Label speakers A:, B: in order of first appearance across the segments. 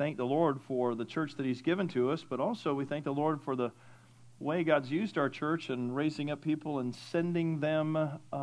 A: thank the Lord for the church that He's given to us, but also we thank the Lord for the way God's used our church and raising up people and sending them,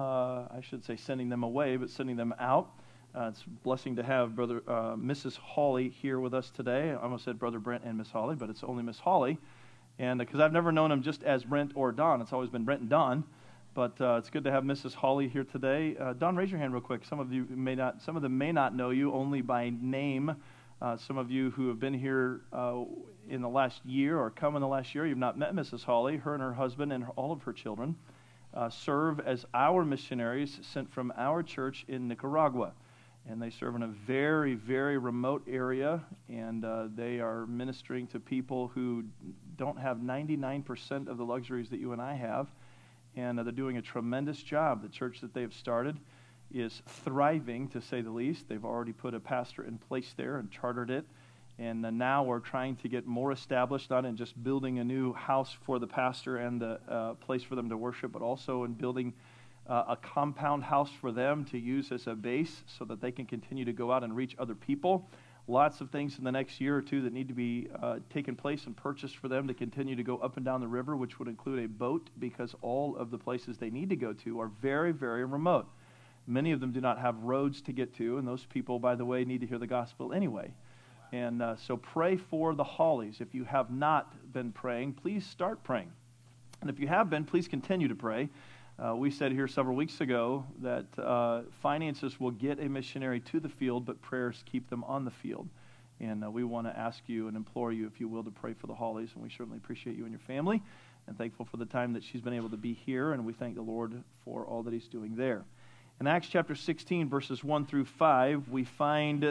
A: I should say sending them away, but sending them out. It's a blessing to have Mrs. Hawley here with us today. I almost said Brother Brent and Miss Hawley, but it's only Miss Hawley. And because I've never known them just as Brent or Don. It's always been Brent and Don. But it's good to have Mrs. Hawley here today. Don, raise your hand real quick. Some of them may not know you only by name. Some of you who have been here in the last year or come in the last year, you've not met Mrs. Hawley. Her and her husband and all of her children serve as our missionaries sent from our church in Nicaragua. And they serve in a very, very remote area, and they are ministering to people who don't have 99% of the luxuries that you and I have. And they're doing a tremendous job. The church that they've started is thriving, to say the least. They've already put a pastor in place there and chartered it. And now we're trying to get more established, not in just building a new house for the pastor and a place for them to worship, but also in building a compound house for them to use as a base so that they can continue to go out and reach other people. Lots of things in the next year or two that need to be taken place and purchased for them to continue to go up and down the river, which would include a boat, because all of the places they need to go to are very, very remote. Many of them do not have roads to get to, and those people, by the way, need to hear the gospel anyway. And so pray for the Hawleys. If you have not been praying, please start praying. And if you have been, please continue to pray. We said here several weeks ago that finances will get a missionary to the field, but prayers keep them on the field. And we want to ask you and implore you, if you will, to pray for the Hawleys. And we certainly appreciate you and your family, and thankful for the time that she's been able to be here. And we thank the Lord for all that He's doing there. In Acts chapter 16, verses 1 through 5, we find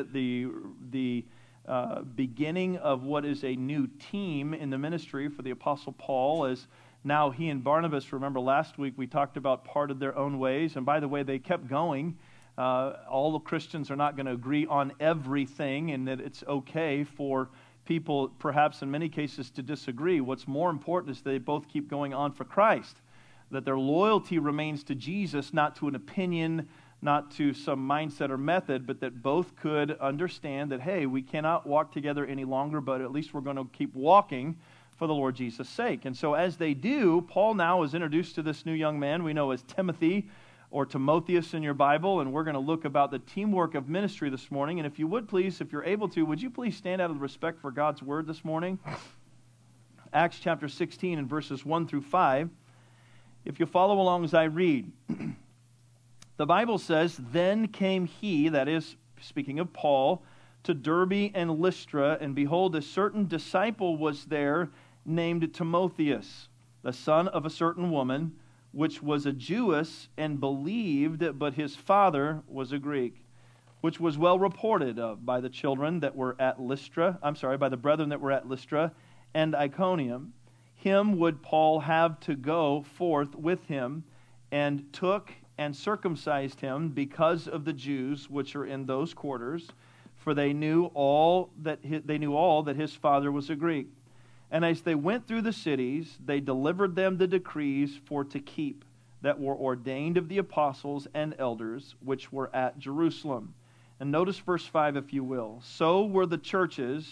A: the beginning of what is a new team in the ministry for the Apostle Paul, as now he and Barnabas, remember last week we talked about parted their own ways. And by the way, they kept going. All the Christians are not going to agree on everything, and that it's okay for people, perhaps in many cases, to disagree. What's more important is they both keep going on for Christ, that their loyalty remains to Jesus, not to an opinion, not to some mindset or method, but that both could understand that, hey, we cannot walk together any longer, but at least we're going to keep walking for the Lord Jesus' sake. And so as they do, Paul now is introduced to this new young man we know as Timothy, or Timotheus in your Bible, and we're going to look about the teamwork of ministry this morning. And if you would please, if you're able to, would you please stand out of respect for God's Word this morning? Acts chapter 16 and verses 1 through 5. If you follow along as I read, the Bible says, "Then came he," that is, speaking of Paul, "to Derbe and Lystra, and behold, a certain disciple was there, named Timotheus, the son of a certain woman, which was a Jewess, and believed, but his father was a Greek, which was well reported of by the children that were at by the brethren that were at Lystra and Iconium. Him would Paul have to go forth with him, and took and circumcised him because of the Jews which are in those quarters, for they knew all that his father was a Greek. And as they went through the cities, they delivered them the decrees for to keep, that were ordained of the apostles and elders which were at Jerusalem." And notice verse 5, if you will. So were the churches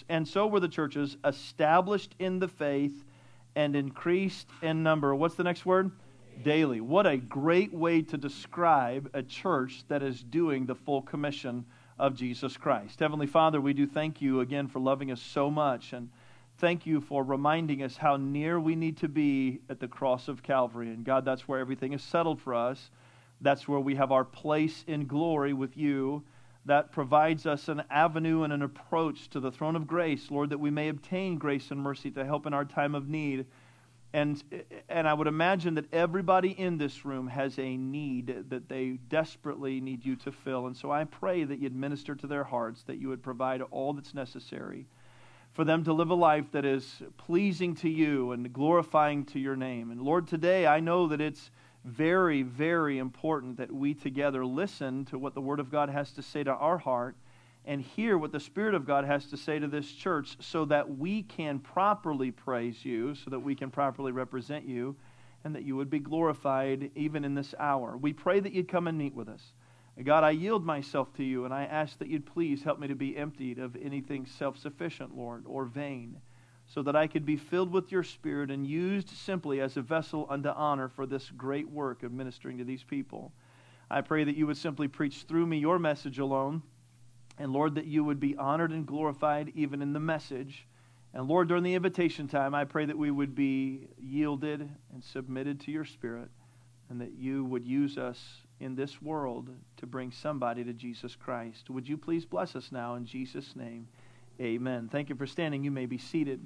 A: established in the faith and increased in number. What's the next word? Daily. What a great way to describe a church that is doing the full commission of Jesus Christ. Heavenly Father, we do thank you again for loving us so much, and thank you for reminding us how near we need to be at the cross of Calvary. And God, that's where everything is settled for us. That's where we have our place in glory with you. That provides us an avenue and an approach to the throne of grace, Lord, that we may obtain grace and mercy to help in our time of need. And I would imagine that everybody in this room has a need that they desperately need you to fill. And so I pray that you'd minister to their hearts, that you would provide all that's necessary for them to live a life that is pleasing to you and glorifying to your name. And Lord, today I know that it's very, very important that we together listen to what the Word of God has to say to our heart and hear what the Spirit of God has to say to this church, so that we can properly praise you, so that we can properly represent you, and that you would be glorified even in this hour. We pray that you'd come and meet with us. God, I yield myself to you, and I ask that you'd please help me to be emptied of anything self-sufficient, Lord, or vain, so that I could be filled with your Spirit and used simply as a vessel unto honor for this great work of ministering to these people. I pray that you would simply preach through me your message alone, and Lord, that you would be honored and glorified even in the message. And Lord, during the invitation time, I pray that we would be yielded and submitted to your Spirit, and that you would use us in this world to bring somebody to Jesus Christ. Would you please bless us now in Jesus' name? Amen. Thank you for standing. You may be seated.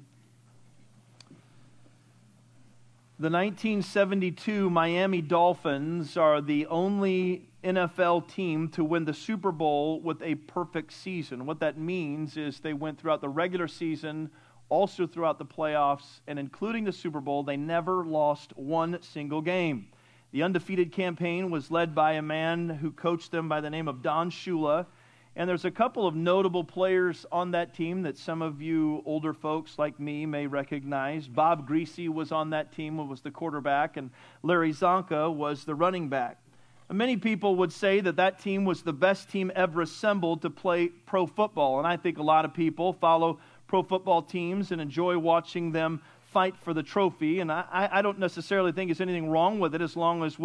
A: The 1972 Miami Dolphins are the only NFL team to win the Super Bowl with a perfect season. What that means is they went throughout the regular season, also throughout the playoffs, and including the Super Bowl, they never lost one single game. The undefeated campaign was led by a man who coached them by the name of Don Shula. And there's a couple of notable players on that team that some of you older folks like me may recognize. Bob Greasy was on that team, was the quarterback, and Larry Zonka was the running back. And many people would say that that team was the best team ever assembled to play pro football. And I think a lot of people follow pro football teams and enjoy watching them fight for the trophy, and I don't necessarily think there's anything wrong with it as long as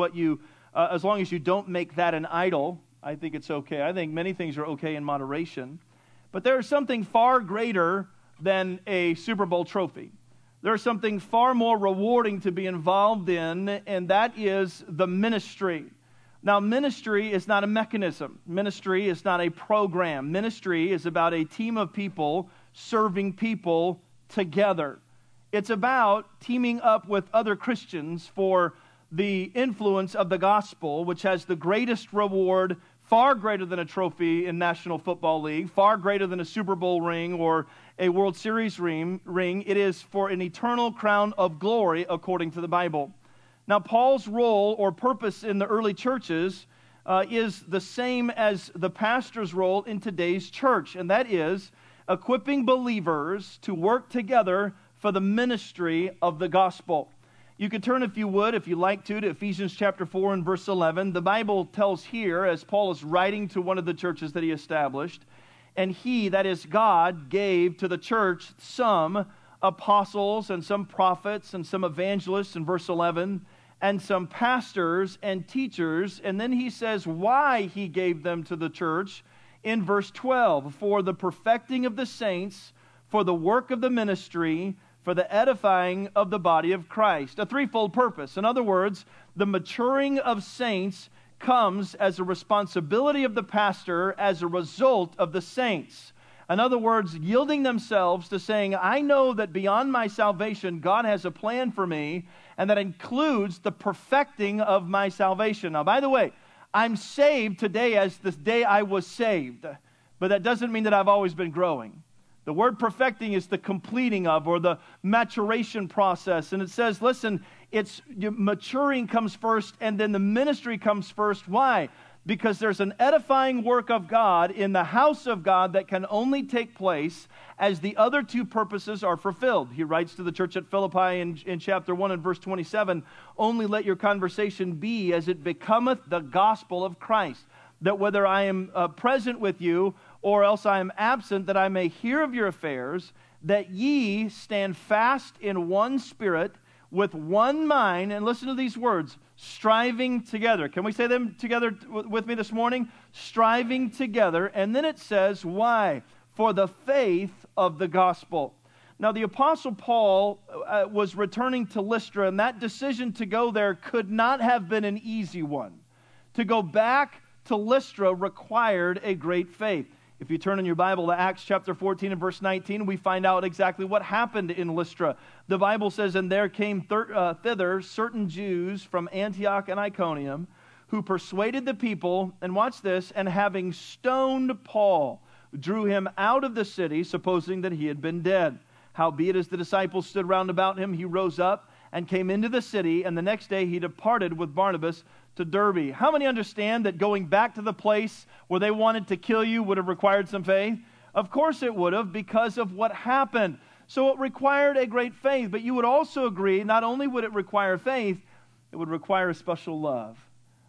A: you don't make that an idol. I think it's okay. I think many things are okay in moderation. But there is something far greater than a Super Bowl trophy. There's something far more rewarding to be involved in, and that is the ministry. Now, ministry is not a mechanism. Ministry is not a program. Ministry is about a team of people serving people together. It's about teaming up with other Christians for the influence of the gospel, which has the greatest reward, far greater than a trophy in National Football League, far greater than a Super Bowl ring or a World Series ring. It is for an eternal crown of glory according to the Bible. Now, Paul's role or purpose in the early churches is the same as the pastor's role in today's church, and that is equipping believers to work together for the ministry of the gospel. You could turn, if you would, if you like to Ephesians chapter 4 and verse 11. The Bible tells here, as Paul is writing to one of the churches that he established, and he, that is God, gave to the church some apostles and some prophets and some evangelists in verse 11, and some pastors and teachers. And then he says why he gave them to the church in verse 12, for the perfecting of the saints, for the work of the ministry, for the edifying of the body of Christ. A threefold purpose. In other words, the maturing of saints comes as a responsibility of the pastor as a result of the saints. In other words, yielding themselves to saying, I know that beyond my salvation, God has a plan for me, and that includes the perfecting of my salvation. Now, by the way, I'm saved today as the day I was saved, but that doesn't mean that I've always been growing. The word perfecting is the completing of or the maturation process. And it says, listen, it's maturing comes first and then the ministry comes first. Why? Because there's an edifying work of God in the house of God that can only take place as the other two purposes are fulfilled. He writes to the church at Philippi in chapter 1 and verse 27, only let your conversation be as it becometh the gospel of Christ, that whether I am present with you or else I am absent, that I may hear of your affairs, that ye stand fast in one spirit, with one mind, and listen to these words, striving together. Can we say them together with me this morning? Striving together. And then it says, why? For the faith of the gospel. Now, the Apostle Paul was returning to Lystra, and that decision to go there could not have been an easy one. To go back to Lystra required a great faith. If you turn in your Bible to Acts chapter 14 and verse 19, we find out exactly what happened in Lystra. The Bible says, and there came thither certain Jews from Antioch and Iconium, who persuaded the people, and watch this, and having stoned Paul, drew him out of the city, supposing that he had been dead. Howbeit, as the disciples stood round about him, he rose up and came into the city, and the next day he departed with Barnabas to Derbe. How many understand that going back to the place where they wanted to kill you would have required some faith? Of course it would have, because of what happened. So it required a great faith, but you would also agree, not only would it require faith, it would require a special love.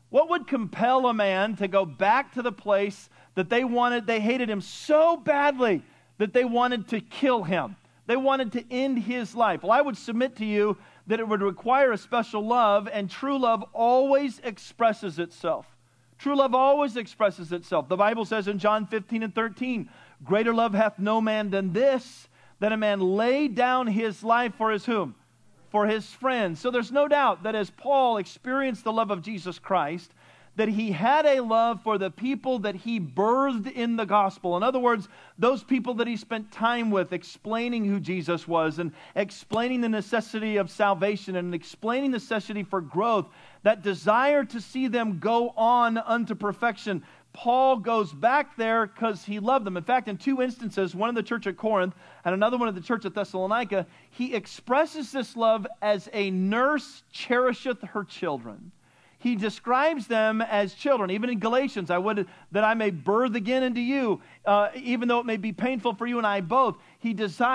A: What would compel a man to go back to the place that they hated him so badly that they wanted to kill him? They wanted to end his life. Well, I would submit to you that it would require a special love, and true love always expresses itself. True love always expresses itself. The Bible says in John 15:13, greater love hath no man than this, that a man lay down his life for his whom? For his friends. So there's no doubt that as Paul experienced the love of Jesus Christ, that he had a love for the people that he birthed in the gospel. In other words, those people that he spent time with explaining who Jesus was and explaining the necessity of salvation and explaining the necessity for growth, that desire to see them go on unto perfection. Paul goes back there because he loved them. In fact, in two instances, one in the church at Corinth and another one in the church at Thessalonica, he expresses this love as a nurse cherisheth her children. He describes them as children. Even in Galatians, I would that I may birth again into you, even though it may be painful for you and I both. He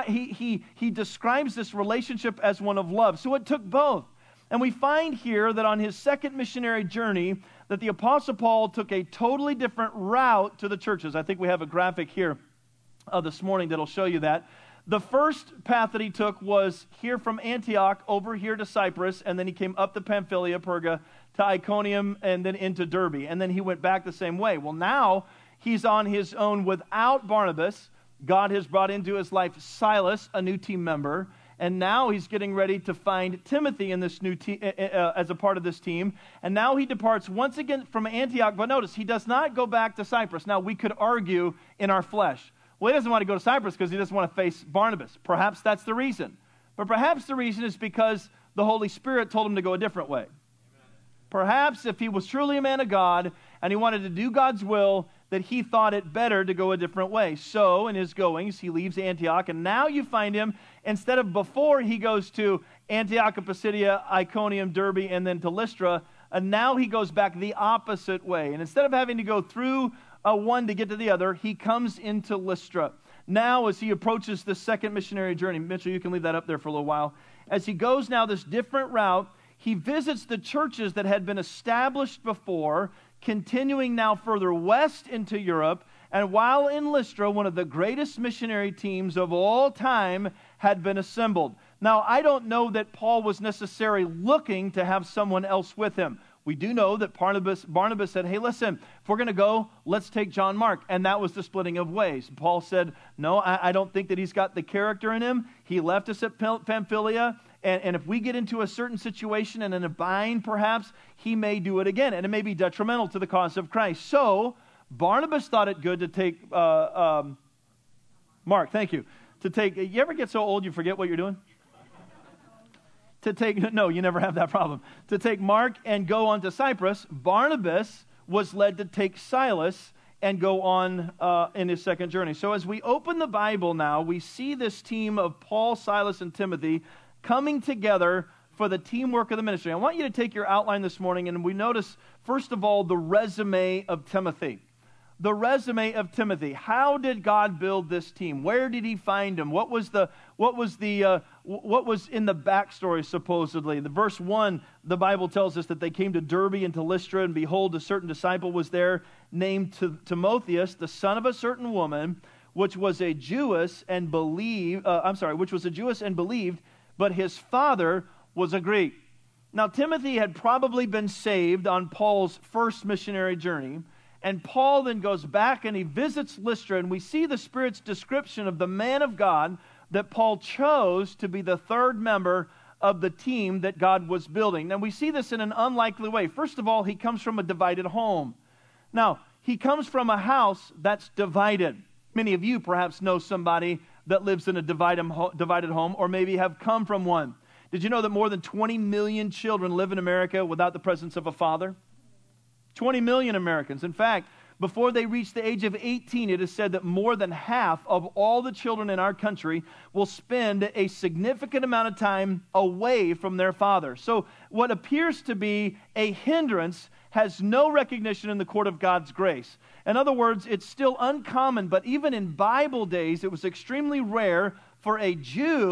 A: describes this relationship as one of love. So it took both. And we find here that on his second missionary journey, that the Apostle Paul took a totally different route to the churches. I think we have a graphic here this morning that'll show you that. The first path that he took was here from Antioch over here to Cyprus, and then he came up to Pamphylia, Perga, to Iconium, and then into Derbe. And then he went back the same way. Well, now he's on his own without Barnabas. God has brought into his life Silas, a new team member. And now he's getting ready to find Timothy in this new as a part of this team. And now he departs once again from Antioch. But notice, he does not go back to Cyprus. Now, we could argue in our flesh, well, he doesn't want to go to Cyprus because he doesn't want to face Barnabas. Perhaps that's the reason. But perhaps the reason is because the Holy Spirit told him to go a different way. Perhaps if he was truly a man of God and he wanted to do God's will, that he thought it better to go a different way. So in his goings, he leaves Antioch, and now you find him, instead of before he goes to Antioch of Pisidia, Iconium, Derbe, and then to Lystra, and now he goes back the opposite way. And instead of having to go through one to get to the other, he comes into Lystra. Now as he approaches the second missionary journey, Mitchell, you can leave that up there for a little while. As he goes now this different route, he visits the churches that had been established before, continuing now further west into Europe. And while in Lystra, one of the greatest missionary teams of all time had been assembled. Now, I don't know that Paul was necessarily looking to have someone else with him. We do know that Barnabas said, hey, listen, if we're going to go, let's take John Mark. And that was the splitting of ways. Paul said, no, I don't think that he's got the character in him. He left us at Pamphylia. And if we get into a certain situation and in a bind, perhaps, he may do it again. And it may be detrimental to the cause of Christ. So, Barnabas thought it good to take Mark, thank you. You ever get so old you forget what you're doing? No, you never have that problem. To take Mark and go on to Cyprus. Barnabas was led to take Silas and go on in his second journey. So as we open the Bible now, we see this team of Paul, Silas, and Timothy coming together for the teamwork of the ministry. I want you to take your outline this morning, and we notice, first of all, the resume of Timothy. The resume of Timothy. How did God build this team? Where did he find him? What was in the backstory, supposedly? The verse 1, the Bible tells us that they came to Derbe and to Lystra, and behold, a certain disciple was there named Timotheus, the son of a certain woman, which was a Jewess and believed, but his father was a Greek. Now, Timothy had probably been saved on Paul's first missionary journey, and Paul then goes back and he visits Lystra, and we see the Spirit's description of the man of God that Paul chose to be the third member of the team that God was building. Now, we see this in an unlikely way. First of all, he comes from a divided home. Now, he comes from a house that's divided. Many of you perhaps know somebody that lives in a divided home, or maybe have come from one. Did you know that more than 20 million children live in America without the presence of a father? 20 million Americans. In fact, before they reach the age of 18, it is said that more than half of all the children in our country will spend a significant amount of time away from their father. So what appears to be a hindrance has no recognition in the court of God's grace. In other words, it's still uncommon, but even in Bible days, it was extremely rare for a Jew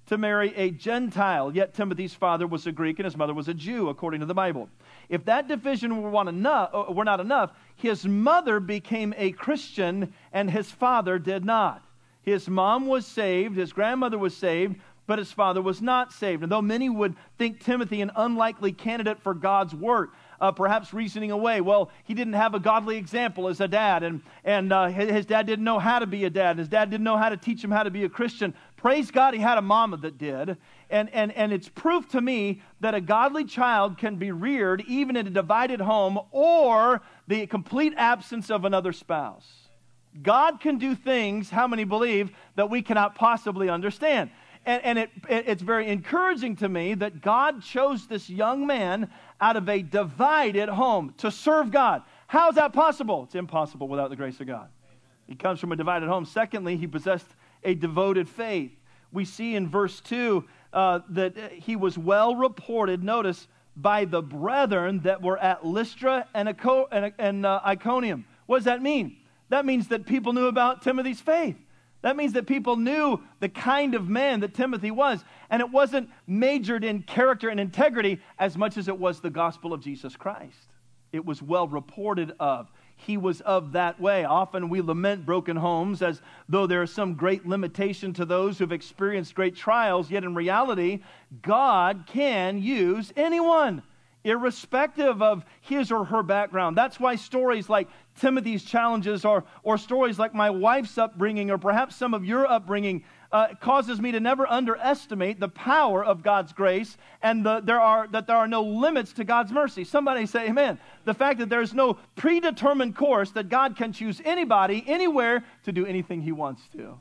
A: to marry a Gentile, yet Timothy's father was a Greek and his mother was a Jew, according to the Bible. If that division were not enough, his mother became a Christian and his father did not. His mom was saved, his grandmother was saved, but his father was not saved. And though many would think Timothy an unlikely candidate for God's work, perhaps reasoning away, well, he didn't have a godly example as a dad, and his dad didn't know how to be a dad. His dad didn't know how to teach him how to be a Christian. Praise God, he had a mama that did. And it's proof to me that a godly child can be reared even in a divided home or the complete absence of another spouse. God can do things, how many believe, that we cannot possibly understand. And it's very encouraging to me that God chose this young man out of a divided home to serve God. How is that possible? It's impossible without the grace of God. He comes from a divided home. Secondly, he possessed a devoted faith. We see in verse 2 that he was well reported, notice, by the brethren that were at Lystra and Iconium. What does that mean? That means that people knew about Timothy's faith. That means that people knew the kind of man that Timothy was. And it wasn't majored in character and integrity as much as it was the gospel of Jesus Christ. It was well reported of. He was of that way. Often we lament broken homes as though there is some great limitation to those who have experienced great trials. Yet in reality, God can use anyone, irrespective of his or her background. That's why stories like Timothy's challenges or stories like my wife's upbringing or perhaps some of your upbringing causes me to never underestimate the power of God's grace and there are no limits to God's mercy. Somebody say amen. The fact that there's no predetermined course, that God can choose anybody, anywhere to do anything he wants to.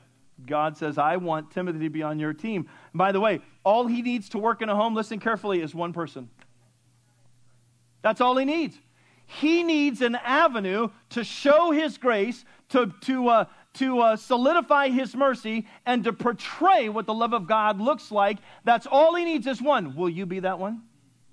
A: God says, I want Timothy to be on your team. And by the way, all he needs to work in a home, listen carefully, is one person. That's all he needs. He needs an avenue to show his grace, to solidify his mercy, and to portray what the love of God looks like. That's all he needs is one. Will you be that one? Amen.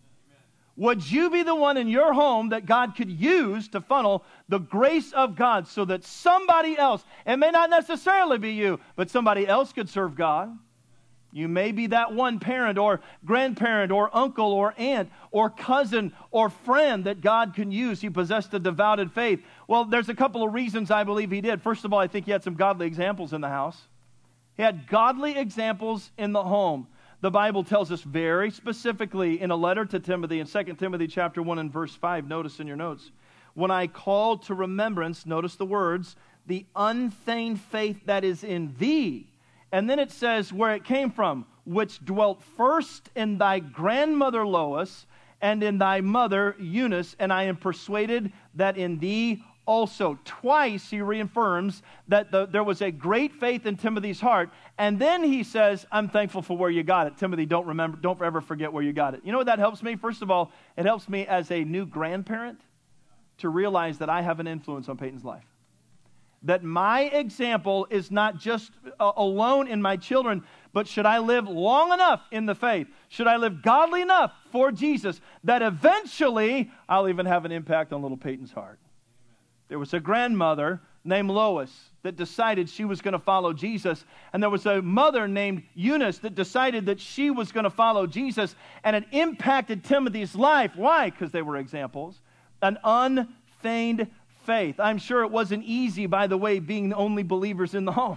A: Would you be the one in your home that God could use to funnel the grace of God so that somebody else, it may not necessarily be you, but somebody else could serve God? You may be that one parent or grandparent or uncle or aunt or cousin or friend that God can use. He possessed a devoted faith. Well, there's a couple of reasons I believe he did. First of all, I think he had some godly examples in the house. He had godly examples in the home. The Bible tells us very specifically in a letter to Timothy in 2 Timothy chapter 1 and verse 5. Notice in your notes. When I call to remembrance, notice the words, the unfeigned faith that is in thee. And then it says where it came from, which dwelt first in thy grandmother Lois and in thy mother Eunice, and I am persuaded that in thee also. Twice he reaffirms that there was a great faith in Timothy's heart, and then he says, I'm thankful for where you got it. Timothy, don't ever forget where you got it. You know what that helps me? First of all, it helps me as a new grandparent to realize that I have an influence on Peyton's life. That my example is not just alone in my children, but should I live long enough in the faith, should I live godly enough for Jesus, that eventually I'll even have an impact on little Peyton's heart. There was a grandmother named Lois that decided she was going to follow Jesus, and there was a mother named Eunice that decided that she was going to follow Jesus, and it impacted Timothy's life. Why? Because they were examples. An unfeigned faith. I'm sure it wasn't easy, by the way, being the only believers in the home.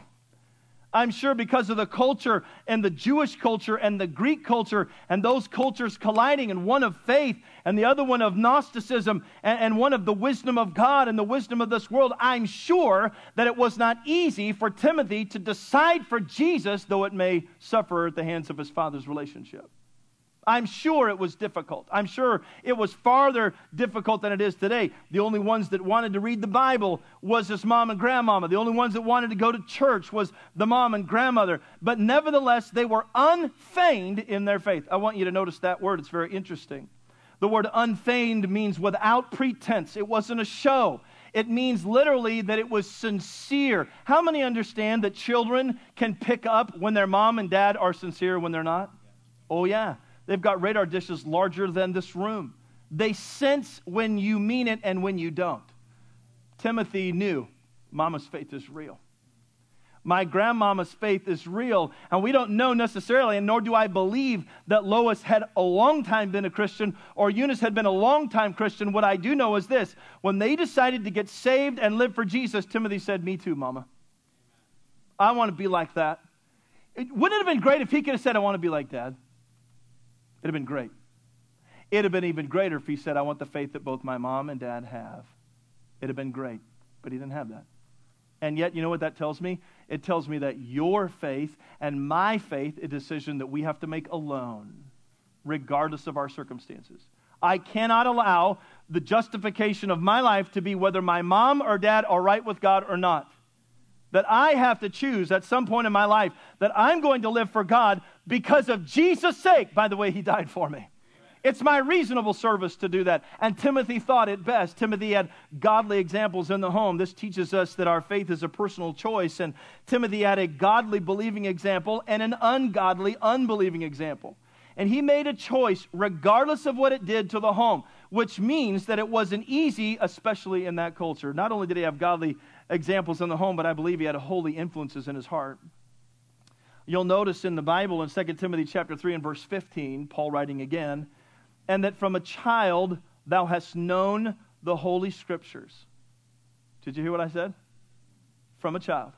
A: I'm sure because of the culture and the Jewish culture and the Greek culture and those cultures colliding, and one of faith and the other one of Gnosticism and one of the wisdom of God and the wisdom of this world, I'm sure that it was not easy for Timothy to decide for Jesus, though it may suffer at the hands of his father's relationship. I'm sure it was difficult. I'm sure it was farther difficult than it is today. The only ones that wanted to read the Bible was his mom and grandmama. The only ones that wanted to go to church was the mom and grandmother. But nevertheless, they were unfeigned in their faith. I want you to notice that word. It's very interesting. The word unfeigned means without pretense. It wasn't a show. It means literally that it was sincere. How many understand that children can pick up when their mom and dad are sincere when they're not? Oh, yeah. They've got radar dishes larger than this room. They sense when you mean it and when you don't. Timothy knew Mama's faith is real. My grandmama's faith is real, and we don't know necessarily, and nor do I believe that Lois had a long time been a Christian or Eunice had been a long time Christian. What I do know is this. When they decided to get saved and live for Jesus, Timothy said, me too, Mama. I want to be like that. Wouldn't it have been great if he could have said, I want to be like Dad? It'd have been great. It'd have been even greater if he said, I want the faith that both my mom and dad have. It'd have been great, but he didn't have that. And yet, you know what that tells me? It tells me that your faith and my faith is a decision that we have to make alone, regardless of our circumstances. I cannot allow the justification of my life to be whether my mom or dad are right with God or not. That I have to choose at some point in my life that I'm going to live for God because of Jesus' sake. By the way, he died for me. It's my reasonable service to do that. And Timothy thought it best. Timothy had godly examples in the home. This teaches us that our faith is a personal choice. And Timothy had a godly believing example and an ungodly unbelieving example. And he made a choice regardless of what it did to the home, which means that it wasn't easy, especially in that culture. Not only did he have godly examples in the home, but I believe he had holy influences in his heart. You'll notice in the Bible in 2 Timothy chapter 3 and verse 15, Paul writing again, and that from a child thou hast known the Holy Scriptures. Did you hear what I said? From a child.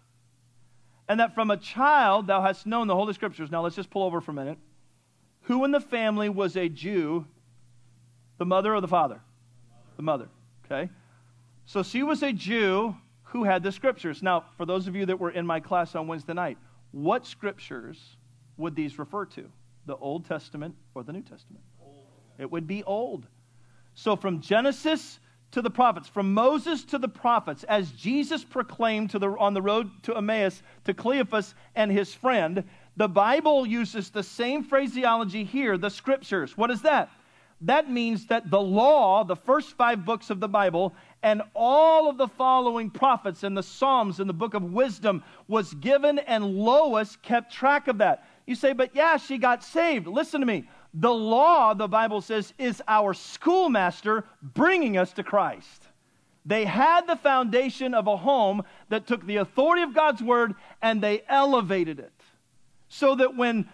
A: And that from a child thou hast known the Holy Scriptures. Now let's just pull over for a minute. Who in the family was a Jew? The mother or the father? The mother. Okay. So she was a Jew who had the Scriptures. Now, for those of you that were in my class on Wednesday night, what Scriptures would these refer to? The Old Testament or the New Testament? It would be old. So from Genesis to the prophets, from Moses to the prophets, as Jesus proclaimed on the road to Emmaus to Cleophas and his friend, the Bible uses the same phraseology here, the Scriptures. What is that? That means that the law, the first 5 books of the Bible, and all of the following prophets and the Psalms and the book of wisdom was given, and Lois kept track of that. You say, but yeah, she got saved. Listen to me. The law, the Bible says, is our schoolmaster bringing us to Christ. They had the foundation of a home that took the authority of God's word and they elevated it. So that when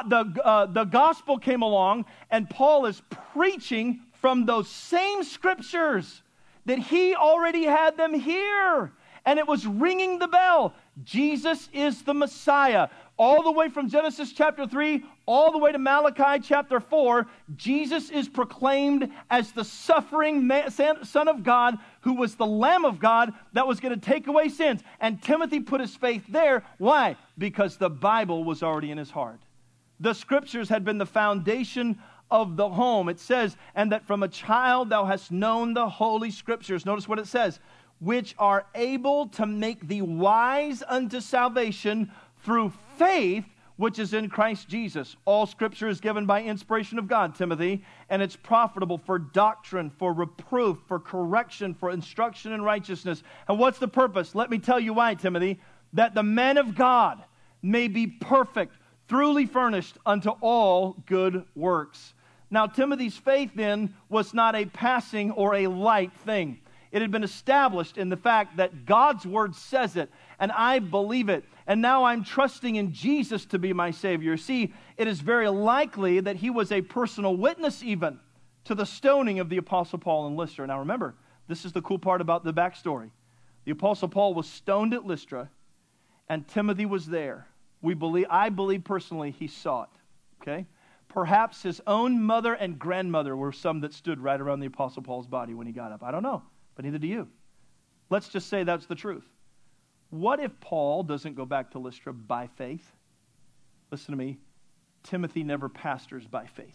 A: the gospel came along and Paul is preaching from those same Scriptures, that he already had them here. And it was ringing the bell. Jesus is the Messiah. All the way from Genesis chapter 3, all the way to Malachi chapter 4, Jesus is proclaimed as the suffering Son of God, who was the Lamb of God that was going to take away sins. And Timothy put his faith there. Why? Because the Bible was already in his heart. The Scriptures had been the foundation of the home. It says, and that from a child thou hast known the Holy Scriptures. Notice what it says. Which are able to make thee wise unto salvation through faith, which is in Christ Jesus. All Scripture is given by inspiration of God, Timothy, and it's profitable for doctrine, for reproof, for correction, for instruction in righteousness. And what's the purpose? Let me tell you why, Timothy. That the man of God may be perfect, truly furnished unto all good works. Now, Timothy's faith then was not a passing or a light thing. It had been established in the fact that God's word says it, and I believe it. And now I'm trusting in Jesus to be my Savior. See, it is very likely that he was a personal witness even to the stoning of the Apostle Paul in Lystra. Now remember, this is the cool part about the backstory. The Apostle Paul was stoned at Lystra, and Timothy was there. I believe personally he saw it. Okay? Perhaps his own mother and grandmother were some that stood right around the Apostle Paul's body when he got up. I don't know. But neither do you. Let's just say that's the truth. What if Paul doesn't go back to Lystra by faith? Listen to me. Timothy never pastors by faith.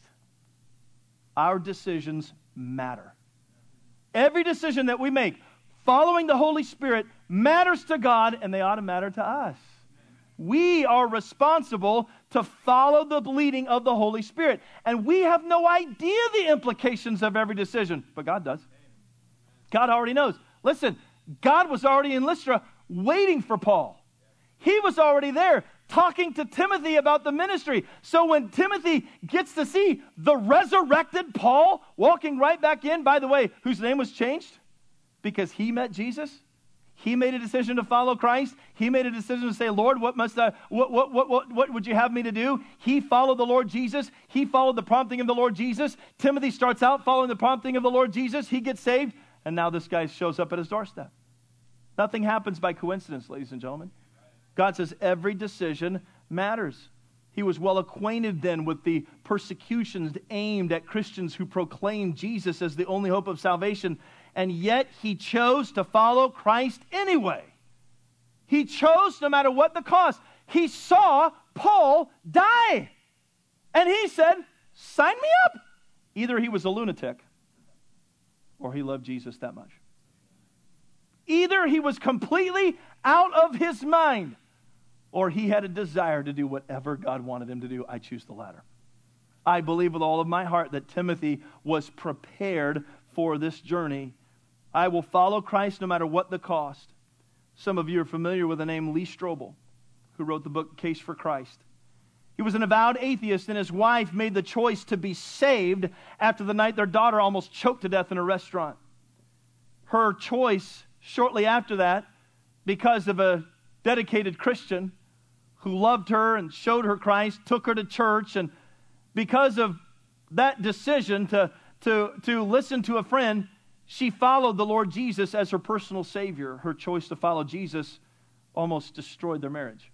A: Our decisions matter. Every decision that we make following the Holy Spirit matters to God, and they ought to matter to us. We are responsible to follow the leading of the Holy Spirit. And we have no idea the implications of every decision, but God does. God already knows. Listen, God was already in Lystra waiting for Paul. He was already there talking to Timothy about the ministry. So when Timothy gets to see the resurrected Paul walking right back in, by the way, whose name was changed because he met Jesus, He made a decision to follow Christ. He made a decision to say, Lord, what would you have me to do? He followed the Lord Jesus. He followed the prompting of the Lord Jesus. Timothy starts out following the prompting of the Lord Jesus. He gets saved, and now this guy shows up at his doorstep. Nothing happens by coincidence, ladies and gentlemen. God says every decision matters. He was well acquainted then with the persecutions aimed at Christians who proclaimed Jesus as the only hope of salvation, and yet he chose to follow Christ anyway. He chose no matter what the cost. He saw Paul die, and he said, sign me up. Either he was a lunatic or he loved Jesus that much. Either he was completely out of his mind or he had a desire to do whatever God wanted him to do. I choose the latter. I believe with all of my heart that Timothy was prepared for this journey. I will follow Christ no matter what the cost. Some of you are familiar with the name Lee Strobel, who wrote the book Case for Christ. He was an avowed atheist, and his wife made the choice to be saved after the night their daughter almost choked to death in a restaurant. Her choice shortly after that, because of a dedicated Christian who loved her and showed her Christ, took her to church, and because of that decision to listen to a friend, she followed the Lord Jesus as her personal Savior. Her choice to follow Jesus almost destroyed their marriage.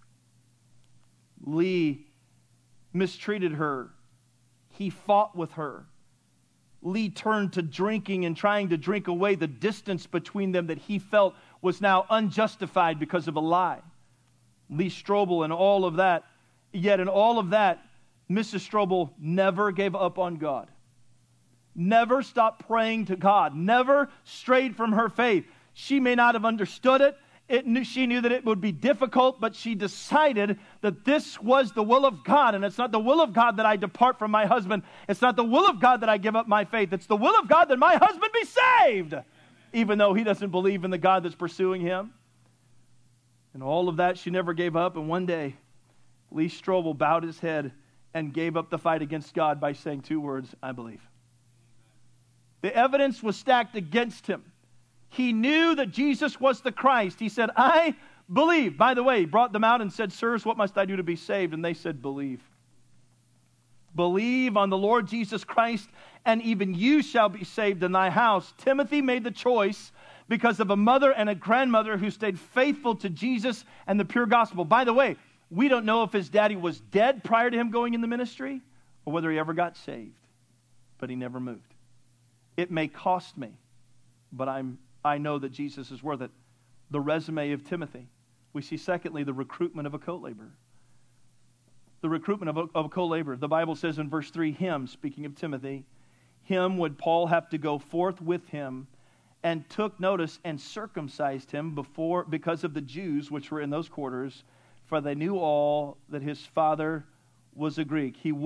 A: Lee mistreated her. He fought with her. Lee turned to drinking and trying to drink away the distance between them that he felt was now unjustified because of a lie. Lee Strobel and all of that. Yet in all of that, Mrs. Strobel never gave up on God. Never stopped praying to God. Never strayed from her faith. She may not have understood it. She knew that it would be difficult, but she decided that this was the will of God. And it's not the will of God that I depart from my husband. It's not the will of God that I give up my faith. It's the will of God that my husband be saved, even though he doesn't believe in the God that's pursuing him. And all of that, she never gave up. And one day, Lee Strobel bowed his head and gave up the fight against God by saying two words, I believe. The evidence was stacked against him. He knew that Jesus was the Christ. He said, I believe. By the way, he brought them out and said, sirs, what must I do to be saved? And they said, believe. Believe on the Lord Jesus Christ, and even you shall be saved in thy house. Timothy made the choice because of a mother and a grandmother who stayed faithful to Jesus and the pure gospel. By the way, we don't know if his daddy was dead prior to him going in the ministry or whether he ever got saved, but he never moved. It may cost me, but I know that Jesus is worth it. The resume of Timothy. We see, secondly, the recruitment of a co-laborer. The recruitment of a co-laborer. The Bible says in verse 3, him, speaking of Timothy, him would Paul have to go forth with him, and took notice and circumcised him because of the Jews which were in those quarters, for they knew all that his father was a Greek. Him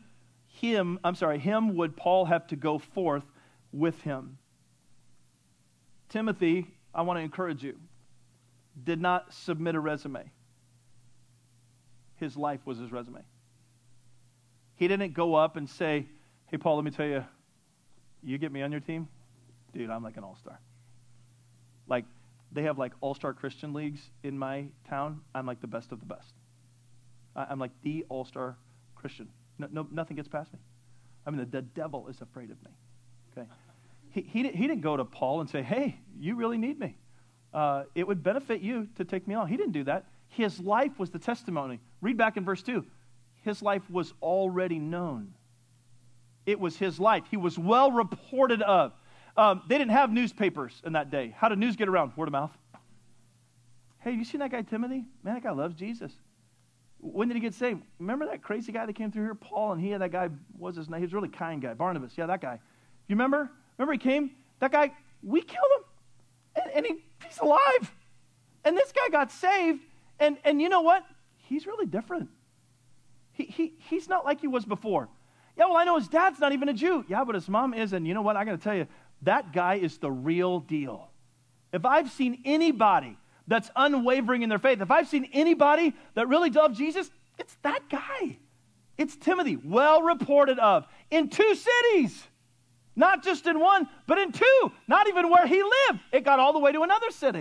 A: would Paul have to go forth with him. Timothy, I want to encourage you, did not submit a resume. His life was his resume. He didn't go up and say, hey, Paul, let me tell you, you get me on your team? Dude, I'm like an all-star. Like, they have like all-star Christian leagues in my town. I'm like the best of the best. I'm like the all-star Christian. No, nothing gets past me. I mean, the devil is afraid of me. Okay, he didn't go to Paul and say, hey, you really need me. It would benefit you to take me on. He didn't do that. His life was the testimony. Read back in verse 2. His life was already known. It was his life. He was well reported of. They didn't have newspapers in that day. How did news get around? Word of mouth. Hey, you seen that guy Timothy? Man, that guy loves Jesus. When did he get saved? Remember that crazy guy that came through here, Paul, and that guy, was his name? He was a really kind guy. Barnabas, yeah, that guy. You remember? Remember he came? That guy, we killed him. And he's alive. And this guy got saved. And you know what? He's really different. He's not like he was before. Yeah, well, I know his dad's not even a Jew. Yeah, but his mom is. And you know what? I got to tell you, that guy is the real deal. If I've seen anybody that's unwavering in their faith, if I've seen anybody that really loves Jesus, it's that guy. It's Timothy, well reported of, in 2 cities. Not just in one, but in 2. Not even where he lived. It got all the way to another city.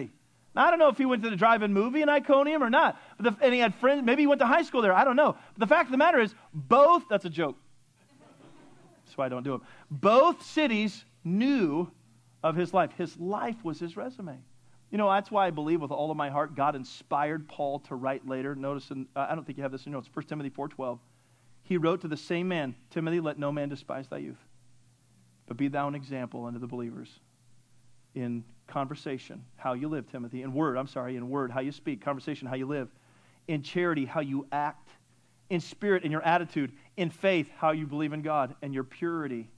A: Now, I don't know if he went to the drive-in movie in Iconium or not. And he had friends. Maybe he went to high school there. I don't know. But the fact of the matter is, that's a joke. That's why I don't do it. Both cities knew of his life. His life was his resume. That's why I believe with all of my heart God inspired Paul to write later. Notice, I don't think you have this in your notes, 1 Timothy 4:12. He wrote to the same man, Timothy, let no man despise thy youth, but be thou an example unto the believers in conversation, how you live, Timothy. In word, how you speak. Conversation, how you live. In charity, how you act. In spirit, in your attitude. In faith, how you believe in God. And your purity.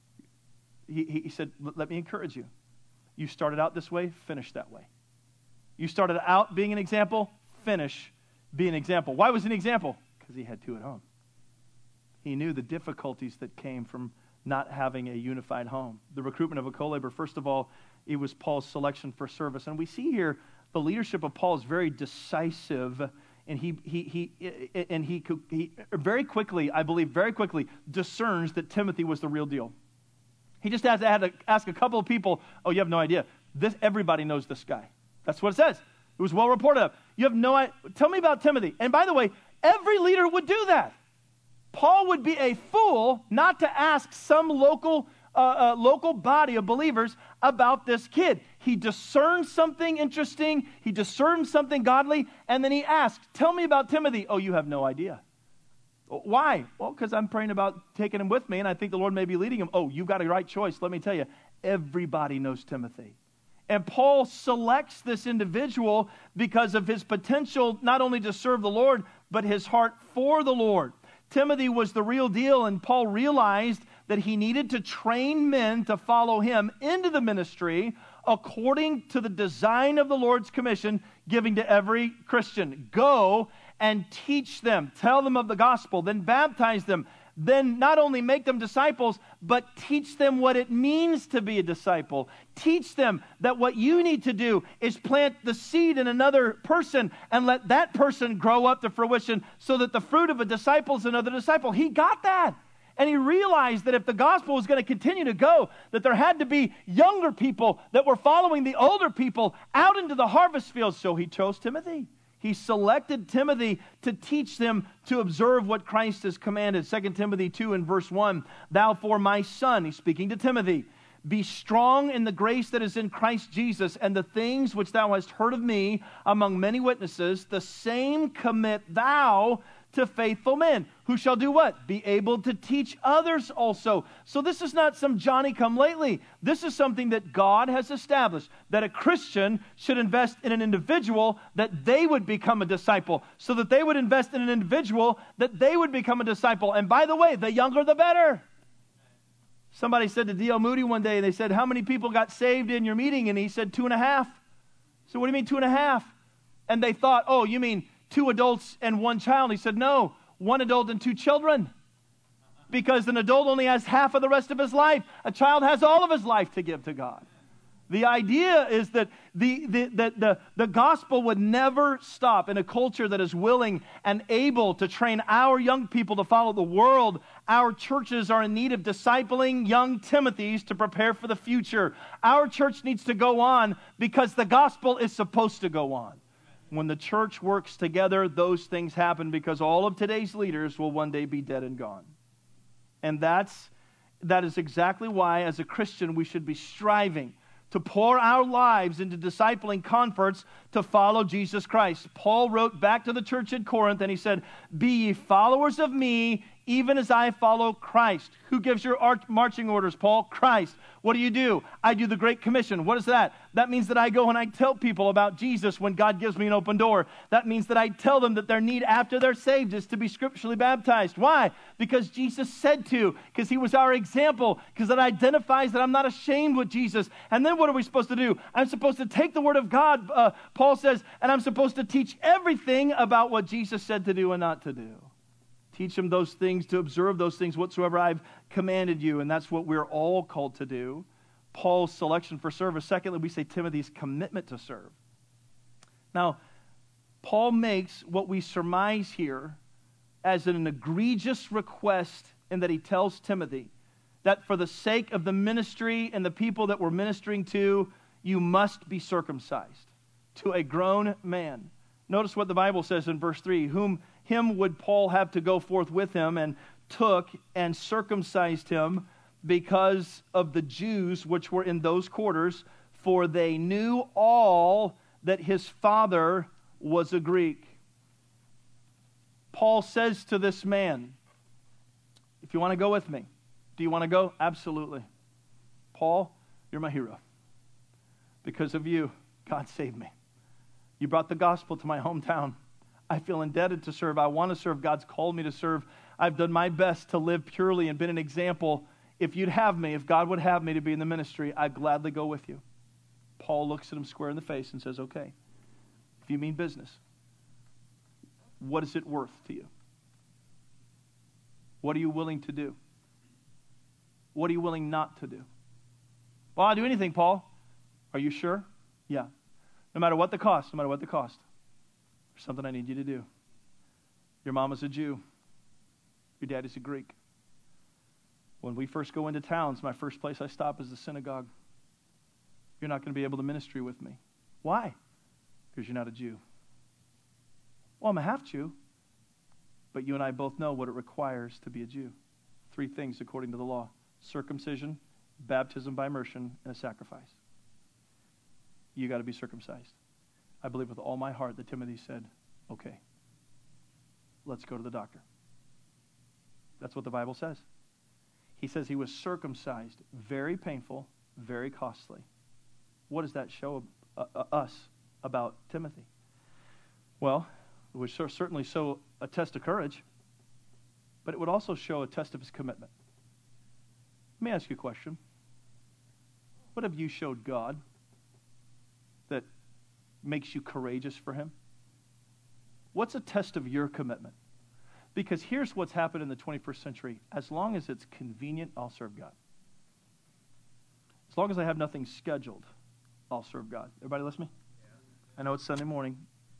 A: He said, let me encourage you. You started out this way, finish that way. You started out being an example, finish being an example. Why was he an example? Because he had two at home. He knew the difficulties that came from not having a unified home. The recruitment of a co-laborer, first of all, it was Paul's selection for service. And we see here the leadership of Paul is very decisive, and he very quickly, I believe, discerns that Timothy was the real deal. He just had to ask a couple of people, oh, you have no idea. Everybody knows this guy. That's what it says. It was well reported of. You have no idea. Tell me about Timothy. And by the way, every leader would do that. Paul would be a fool not to ask some local body of believers about this kid. He discerned something interesting. He discerned something godly. And then he asked, tell me about Timothy. Oh, you have no idea. Why? Well, because I'm praying about taking him with me, and I think the Lord may be leading him. Oh, you've got a right choice. Let me tell you, everybody knows Timothy. And Paul selects this individual because of his potential not only to serve the Lord, but his heart for the Lord. Timothy was the real deal, and Paul realized that he needed to train men to follow him into the ministry according to the design of the Lord's commission, giving to every Christian. Go and teach them, tell them of the gospel, then baptize them, then not only make them disciples, but teach them what it means to be a disciple. Teach them that what you need to do is plant the seed in another person and let that person grow up to fruition so that the fruit of a disciple is another disciple. He got that. And he realized that if the gospel was going to continue to go, that there had to be younger people that were following the older people out into the harvest fields. So he chose Timothy. He selected Timothy to teach them to observe what Christ has commanded. 2 Timothy 2 and verse 1, thou for my son, he's speaking to Timothy, be strong in the grace that is in Christ Jesus, and the things which thou hast heard of me among many witnesses, the same commit thou to faithful men, who shall do what? Be able to teach others also. So this is not some Johnny-come-lately. This is something that God has established, that a Christian should invest in an individual, that they would become a disciple, so that they would invest in an individual, that they would become a disciple. And by the way, the younger the better. Somebody said to D.L. Moody one day, they said, how many people got saved in your meeting? And he said, 2.5. So what do you mean 2.5? And they thought, oh, you mean 2 adults and 1 child? He said, no, 1 adult and 2 children. Because an adult only has half of the rest of his life. A child has all of his life to give to God. The idea is that the gospel would never stop in a culture that is willing and able to train our young people to follow the world. Our churches are in need of discipling young Timothys to prepare for the future. Our church needs to go on because the gospel is supposed to go on. When the church works together, those things happen because all of today's leaders will one day be dead and gone. And that is exactly why, as a Christian, we should be striving to pour our lives into discipling converts to follow Jesus Christ. Paul wrote back to the church at Corinth and he said, be ye followers of me, even as I follow Christ. Who gives your marching orders, Paul? Christ. What do? I do the Great Commission. What is that? That means that I go and I tell people about Jesus when God gives me an open door. That means that I tell them that their need after they're saved is to be scripturally baptized. Why? Because Jesus said to, because he was our example, because that identifies that I'm not ashamed with Jesus. And then what are we supposed to do? I'm supposed to take the word of God, Paul says, and I'm supposed to teach everything about what Jesus said to do and not to do. Teach them those things, to observe those things whatsoever I've commanded you. And that's what we're all called to do. Paul's selection for service. Secondly, we say Timothy's commitment to serve. Now, Paul makes what we surmise here as an egregious request in that he tells Timothy that for the sake of the ministry and the people that we're ministering to, you must be circumcised. to a grown man. Notice what the Bible says in verse 3. Him would Paul have to go forth with him, and took and circumcised him because of the Jews which were in those quarters, for they knew all that his father was a Greek. Paul says to this man, if you want to go with me, do you want to go? Absolutely. Paul, you're my hero. Because of you, God saved me. You brought the gospel to my hometown. I feel indebted to serve. I want to serve. God's called me to serve. I've done my best to live purely and been an example. If you'd have me, if God would have me to be in the ministry, I'd gladly go with you. Paul looks at him square in the face and says, okay, if you mean business, what is it worth to you? What are you willing to do? What are you willing not to do? Well, I'll do anything, Paul. Are you sure? Yeah. No matter what the cost, no matter what the cost. There's something I need you to do. Your mom is a Jew. Your dad is a Greek. When we first go into towns, my first place I stop is the synagogue. You're not going to be able to ministry with me. Why? Because you're not a Jew. Well, I'm a half Jew. But you and I both know what it requires to be a Jew. 3 things according to the law: circumcision, baptism by immersion, and a sacrifice. You got to be circumcised. I believe with all my heart that Timothy said, okay, let's go to the doctor. That's what the Bible says. He says he was circumcised. Very painful, very costly. What does that show us about Timothy? Well, it would certainly show a test of courage, but it would also show a test of his commitment. Let me ask you a question. What have you showed God that makes you courageous for him? What's a test of your commitment? Because here's what's happened in the 21st century. As long as it's convenient, I'll serve God. As long as I have nothing scheduled, I'll serve God. Everybody listen to me? I know it's Sunday morning.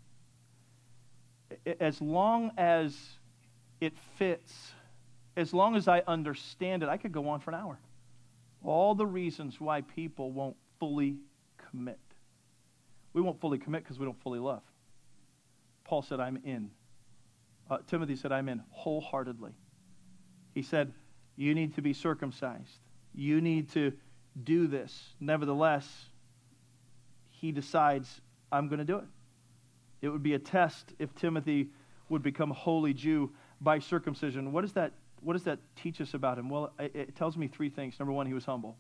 A: As long as it fits, as long as I understand it, I could go on for an hour. All the reasons why people won't fully commit. We won't fully commit because we don't fully love. Paul said, I'm in. Timothy said, I'm in wholeheartedly. He said, you need to be circumcised. You need to do this. Nevertheless, he decides, I'm going to do it. It would be a test if Timothy would become a holy Jew by circumcision. What does that teach us about him? Well, it tells me 3 things. Number 1, he was humble.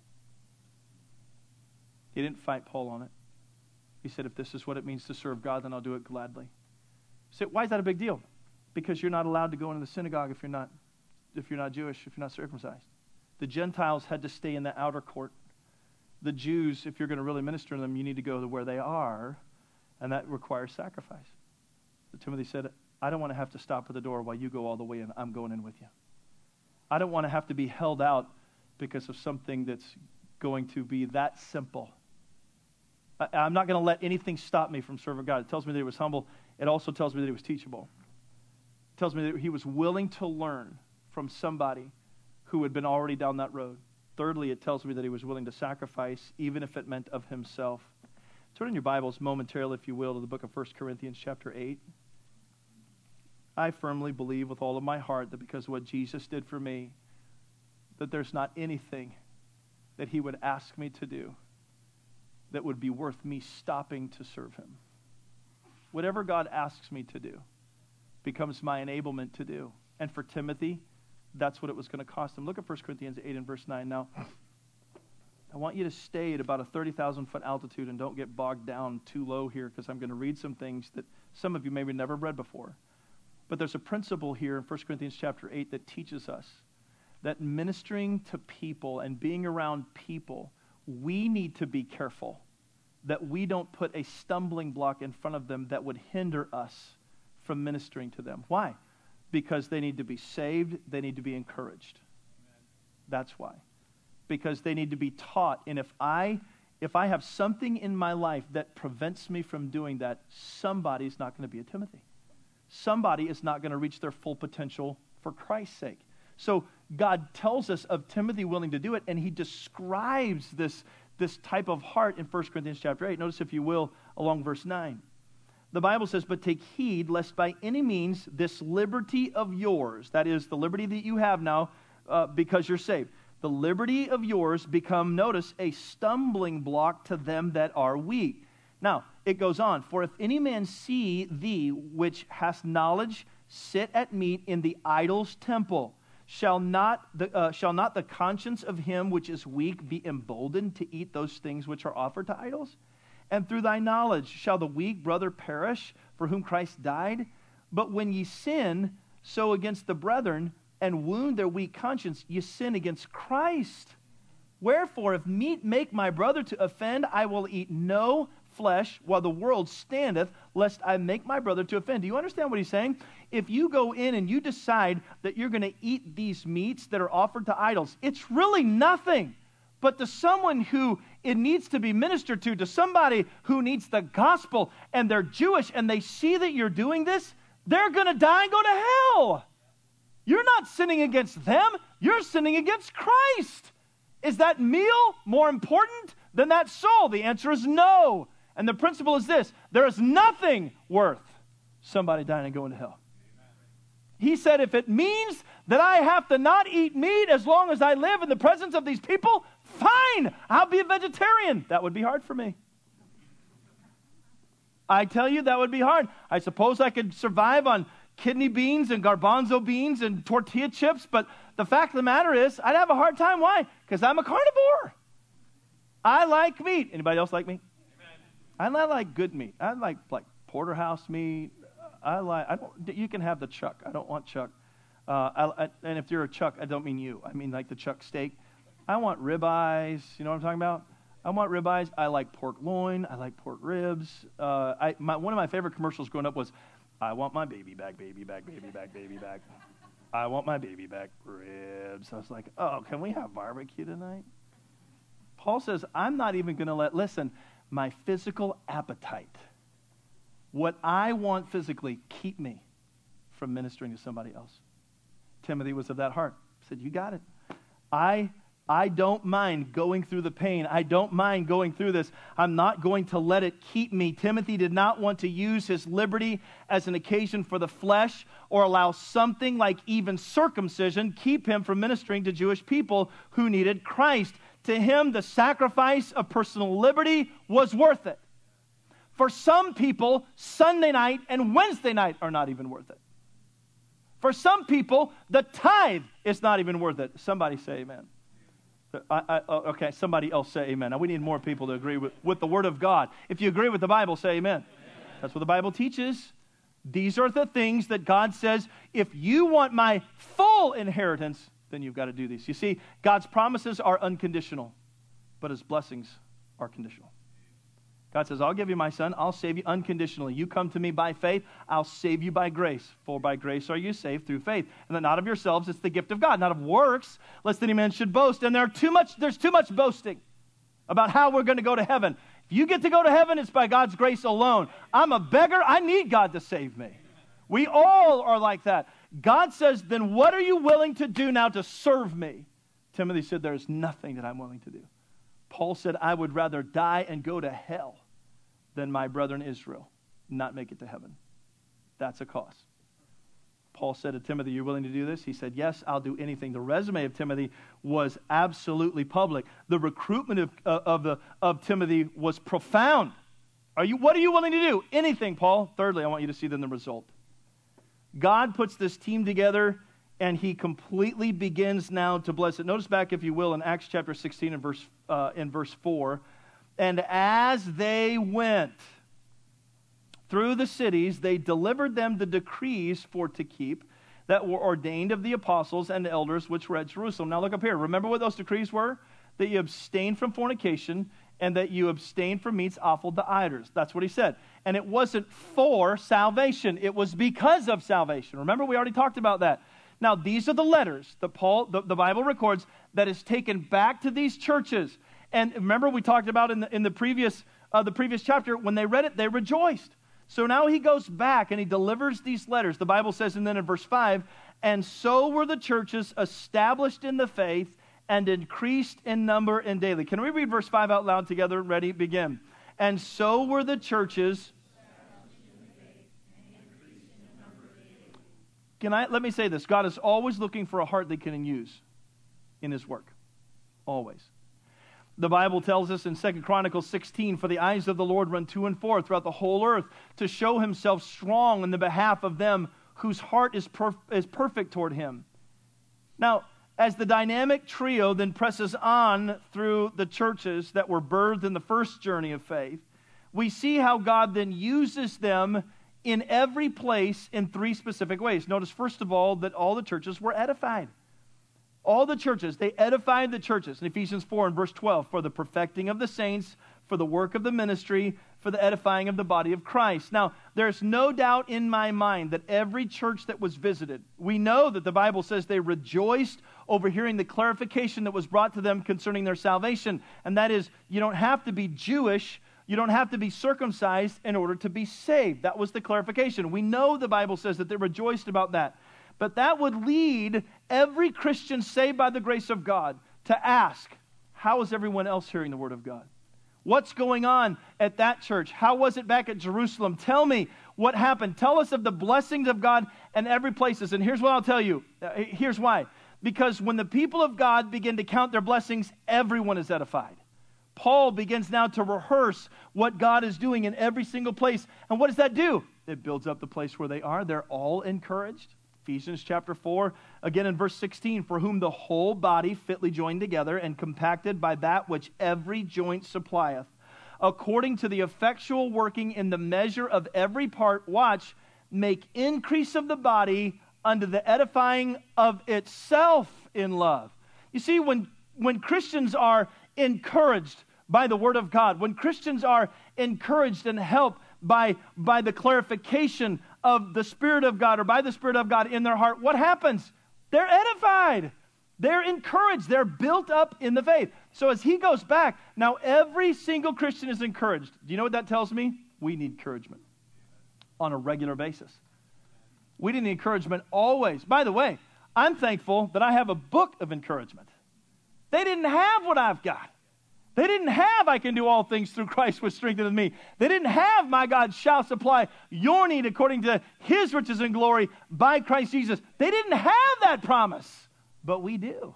A: He didn't fight Paul on it. He said, if this is what it means to serve God, then I'll do it gladly. So why is that a big deal? Because you're not allowed to go into the synagogue if you're not Jewish, if you're not circumcised. The Gentiles had to stay in the outer court. The Jews, if you're going to really minister to them, you need to go to where they are, and that requires sacrifice. So Timothy said, I don't want to have to stop at the door while you go all the way in. I'm going in with you. I don't want to have to be held out because of something that's going to be that simple. I'm not going to let anything stop me from serving God. It tells me that he was humble. It also tells me that he was teachable. It tells me that he was willing to learn from somebody who had been already down that road. Thirdly, it tells me that he was willing to sacrifice, even if it meant of himself. Turn in your Bibles momentarily, if you will, to the book of 1 Corinthians chapter 8. I firmly believe with all of my heart that because of what Jesus did for me, that there's not anything that he would ask me to do that would be worth me stopping to serve him. Whatever God asks me to do becomes my enablement to do. And for Timothy, that's what it was going to cost him. Look at 1 Corinthians 8 and verse 9. Now, I want you to stay at about a 30,000-foot altitude and don't get bogged down too low here, because I'm going to read some things that some of you maybe never read before. But there's a principle here in 1 Corinthians chapter 8 that teaches us that ministering to people and being around people, we need to be careful that we don't put a stumbling block in front of them that would hinder us from ministering to them. Why? Because they need to be saved, they need to be encouraged. That's why. Because they need to be taught. And if I have something in my life that prevents me from doing that, somebody's not going to be a Timothy. Somebody is not going to reach their full potential for Christ's sake. So God tells us of Timothy willing to do it, and he describes this type of heart in 1 Corinthians chapter 8. Notice, if you will, along verse 9. The Bible says, but take heed lest by any means this liberty of yours, that is the liberty that you have now because you're saved, the liberty of yours become, notice, a stumbling block to them that are weak. Now, it goes on, for if any man see thee which hast knowledge sit at meat in the idol's temple, shall not the conscience of him which is weak be emboldened to eat those things which are offered to idols? And through thy knowledge shall the weak brother perish, for whom Christ died? But when ye sin so against the brethren, and wound their weak conscience, ye sin against Christ. Wherefore, if meat make my brother to offend, I will eat no flesh while the world standeth, lest I make my brother to offend. Do you understand what he's saying? If you go in and you decide that you're going to eat these meats that are offered to idols, it's really nothing. But to someone who it needs to be ministered to somebody who needs the gospel, and they're Jewish, and they see that you're doing this, they're going to die and go to hell. You're not sinning against them. You're sinning against Christ. Is that meal more important than that soul? The answer is no. And the principle is this: there is nothing worth somebody dying and going to hell. He said, if it means that I have to not eat meat as long as I live in the presence of these people, fine, I'll be a vegetarian. That would be hard for me. I tell you, that would be hard. I suppose I could survive on kidney beans and garbanzo beans and tortilla chips, but the fact of the matter is, I'd have a hard time. Why? Because I'm a carnivore. I like meat. Anybody else like meat? Amen. I like good meat. I like porterhouse meat. You can have the chuck. I don't want chuck. And if you're a chuck, I don't mean you. I mean like the chuck steak. I want ribeyes. You know what I'm talking about? I want ribeyes. I like pork loin. I like pork ribs. One of my favorite commercials growing up was, I want my baby back, baby back, baby back, baby back. I want my baby back ribs. I was like, oh, can we have barbecue tonight? Paul says, I'm not even going to listen, my physical appetite, what I want physically, keep me from ministering to somebody else. Timothy was of that heart. He said, you got it. I don't mind going through the pain. I don't mind going through this. I'm not going to let it keep me. Timothy did not want to use his liberty as an occasion for the flesh or allow something like even circumcision keep him from ministering to Jewish people who needed Christ. To him, the sacrifice of personal liberty was worth it. For some people, Sunday night and Wednesday night are not even worth it. For some people, the tithe is not even worth it. Somebody say amen. Okay, somebody else say amen. Now, we need more people to agree with the Word of God. If you agree with the Bible, say amen. Amen. That's what the Bible teaches. These are the things that God says, if you want my full inheritance, then you've got to do these. You see, God's promises are unconditional, but His blessings are conditional. God says, I'll give you my son. I'll save you unconditionally. You come to me by faith. I'll save you by grace. For by grace are you saved through faith. And that not of yourselves, it's the gift of God, not of works, lest any man should boast. And there's too much boasting about how we're going to go to heaven. If you get to go to heaven, it's by God's grace alone. I'm a beggar. I need God to save me. We all are like that. God says, then what are you willing to do now to serve me? Timothy said, there's nothing that I'm willing to do. Paul said, I would rather die and go to hell than my brethren Israel not make it to heaven. That's a cost. Paul said to Timothy, you're willing to do this? He said, yes, I'll do anything. The resume of Timothy was absolutely public. The recruitment of Timothy was profound. What are you willing to do? Anything, Paul. Thirdly, I want you to see then the result. God puts this team together, and He completely begins now to bless it. Notice back, if you will, in Acts chapter 16 in verse 4. And as they went through the cities, they delivered them the decrees for to keep that were ordained of the apostles and the elders which were at Jerusalem. Now look up here. Remember what those decrees were? That you abstain from fornication and that you abstain from meats offered to idols. That's what he said. And it wasn't for salvation. It was because of salvation. Remember, we already talked about that. Now, these are the letters that the Bible records that is taken back to these churches. And remember, we talked about in the previous chapter, when they read it, they rejoiced. So now he goes back and he delivers these letters. The Bible says, and then in verse 5, and so were the churches established in the faith and increased in number and daily. Can we read verse 5 out loud together? Ready? Begin. and so were the churches. Let me say this. God is always looking for a heart that can use in His work. Always. The Bible tells us in 2 Chronicles 16, for the eyes of the Lord run to and fro throughout the whole earth to show Himself strong in the behalf of them whose heart is perfect toward Him. Now, as the dynamic trio then presses on through the churches that were birthed in the first journey of faith, we see how God then uses them in every place in three specific ways. Notice, first of all, that all the churches were edified. All the churches, they edified the churches. In Ephesians 4 and verse 12, for the perfecting of the saints, for the work of the ministry, for the edifying of the body of Christ. Now, there's no doubt in my mind that every church that was visited, we know that the Bible says they rejoiced over hearing the clarification that was brought to them concerning their salvation. And that is, you don't have to be Jewish, you don't have to be circumcised in order to be saved. That was the clarification. We know the Bible says that they rejoiced about that. But that would lead every Christian saved by the grace of God to ask, how is everyone else hearing the Word of God? What's going on at that church? How was it back at Jerusalem? Tell me what happened. Tell us of the blessings of God in every place. And here's what I'll tell you. Here's why. Because when the people of God begin to count their blessings, everyone is edified. Paul begins now to rehearse what God is doing in every single place. And what does that do? It builds up the place where they are. They're all encouraged. Ephesians chapter 4, again in verse 16, for whom the whole body fitly joined together and compacted by that which every joint supplieth, according to the effectual working in the measure of every part, watch, make increase of the body unto the edifying of itself in love. You see, when Christians are encouraged by the Word of God, when Christians are encouraged and helped by the clarification of the Spirit of God or by the Spirit of God in their heart, what happens? They're edified. They're encouraged. They're built up in the faith. So as he goes back, now every single Christian is encouraged. Do you know what that tells me? We need encouragement on a regular basis. We need encouragement always. By the way, I'm thankful that I have a book of encouragement. They didn't have what I've got. They didn't have, I can do all things through Christ which strengtheneth me. They didn't have, my God shall supply your need according to His riches and glory by Christ Jesus. They didn't have that promise, but we do.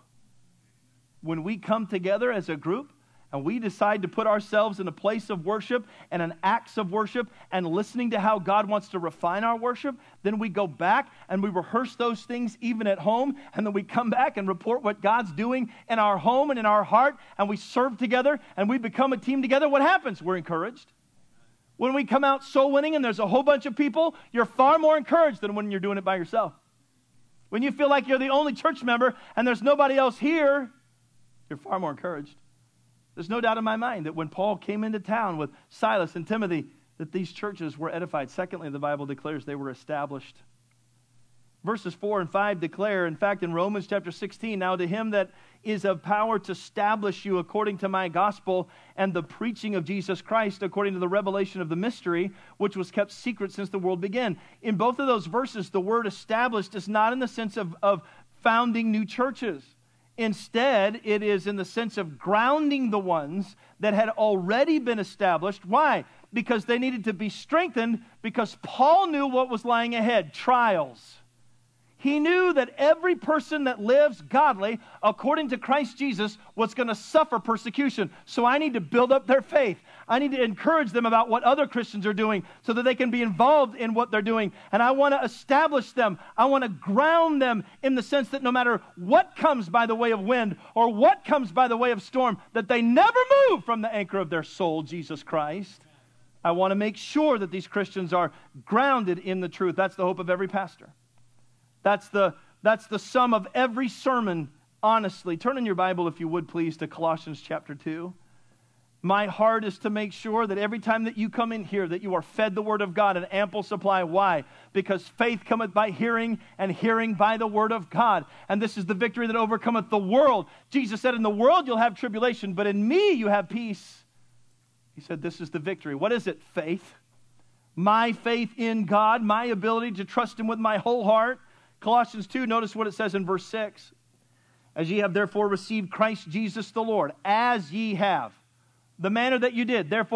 A: When we come together as a group and we decide to put ourselves in a place of worship and an acts of worship and listening to how God wants to refine our worship, then we go back and we rehearse those things even at home, and then we come back and report what God's doing in our home and in our heart, and we serve together and we become a team together. What happens? We're encouraged. When we come out soul winning and there's a whole bunch of people, you're far more encouraged than when you're doing it by yourself. When you feel like you're the only church member and there's nobody else here, you're far more encouraged. There's no doubt in my mind that when Paul came into town with Silas and Timothy, that these churches were edified. Secondly, the Bible declares they were established. Verses 4 and 5 declare, in fact, in Romans chapter 16, now to him that is of power to establish you according to my gospel and the preaching of Jesus Christ according to the revelation of the mystery, which was kept secret since the world began. In both of those verses, the word established is not in the sense of founding new churches. Instead, it is in the sense of grounding the ones that had already been established. Why? Because they needed to be strengthened, because Paul knew what was lying ahead, trials. He knew that every person that lives godly, according to Christ Jesus, was going to suffer persecution. So I need to build up their faith. I need to encourage them about what other Christians are doing so that they can be involved in what they're doing. And I want to establish them. I want to ground them in the sense that no matter what comes by the way of wind or what comes by the way of storm, that they never move from the anchor of their soul, Jesus Christ. I want to make sure that these Christians are grounded in the truth. That's the hope of every pastor. That's the sum of every sermon, honestly. Turn in your Bible, if you would, please, to Colossians chapter 2. My heart is to make sure that every time that you come in here, that you are fed the Word of God in ample supply. Why? Because faith cometh by hearing, and hearing by the Word of God. And this is the victory that overcometh the world. Jesus said, in the world you'll have tribulation, but in me you have peace. He said, this is the victory. What is it? Faith. My faith in God, my ability to trust Him with my whole heart. Colossians 2, notice what it says in verse 6. As ye have therefore received Christ Jesus the Lord, as ye have, the manner that you did, therefore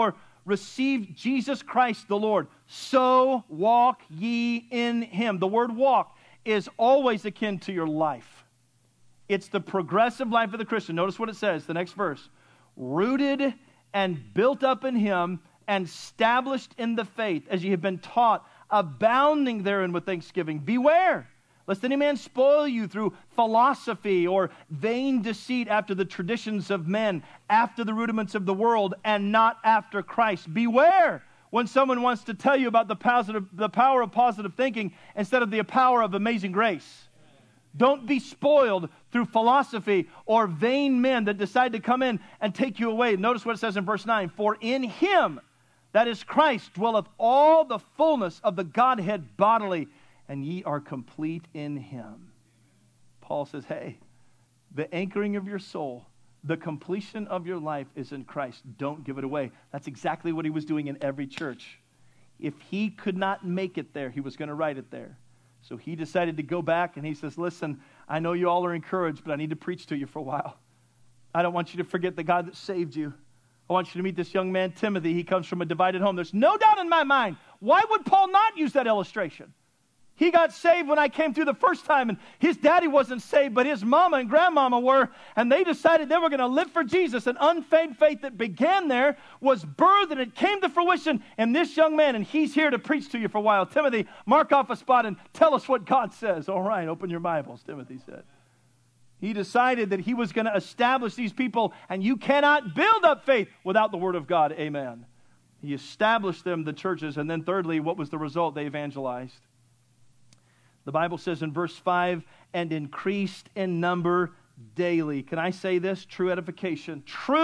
A: received Jesus Christ the Lord, so walk ye in Him. The word walk is always akin to your life. It's the progressive life of the Christian. Notice what it says, the next verse. Rooted and built up in Him and established in the faith, as ye have been taught, abounding therein with thanksgiving. Beware, lest any man spoil you through philosophy or vain deceit after the traditions of men, after the rudiments of the world, and not after Christ. Beware when someone wants to tell you about the power of positive thinking instead of the power of amazing grace. Don't be spoiled through philosophy or vain men that decide to come in and take you away. Notice what it says in verse 9. For in Him, that is Christ, dwelleth all the fullness of the Godhead bodily, and ye are complete in Him. Paul says, hey, the anchoring of your soul, the completion of your life is in Christ. Don't give it away. That's exactly what he was doing in every church. If he could not make it there, he was going to write it there. So he decided to go back and he says, listen, I know you all are encouraged, but I need to preach to you for a while. I don't want you to forget the God that saved you. I want you to meet this young man, Timothy. He comes from a divided home. There's no doubt in my mind. Why would Paul not use that illustration? He got saved when I came through the first time, and his daddy wasn't saved, but his mama and grandmama were, and they decided they were going to live for Jesus. An unfeigned faith that began there was birthed, and it came to fruition in this young man, and he's here to preach to you for a while. Timothy, mark off a spot and tell us what God says. All right, open your Bibles, Timothy said. He decided that he was going to establish these people, and you cannot build up faith without the Word of God. Amen. He established them, the churches, and then thirdly, what was the result? They evangelized. The Bible says in verse 5, and increased in number daily. Can I say this? True edification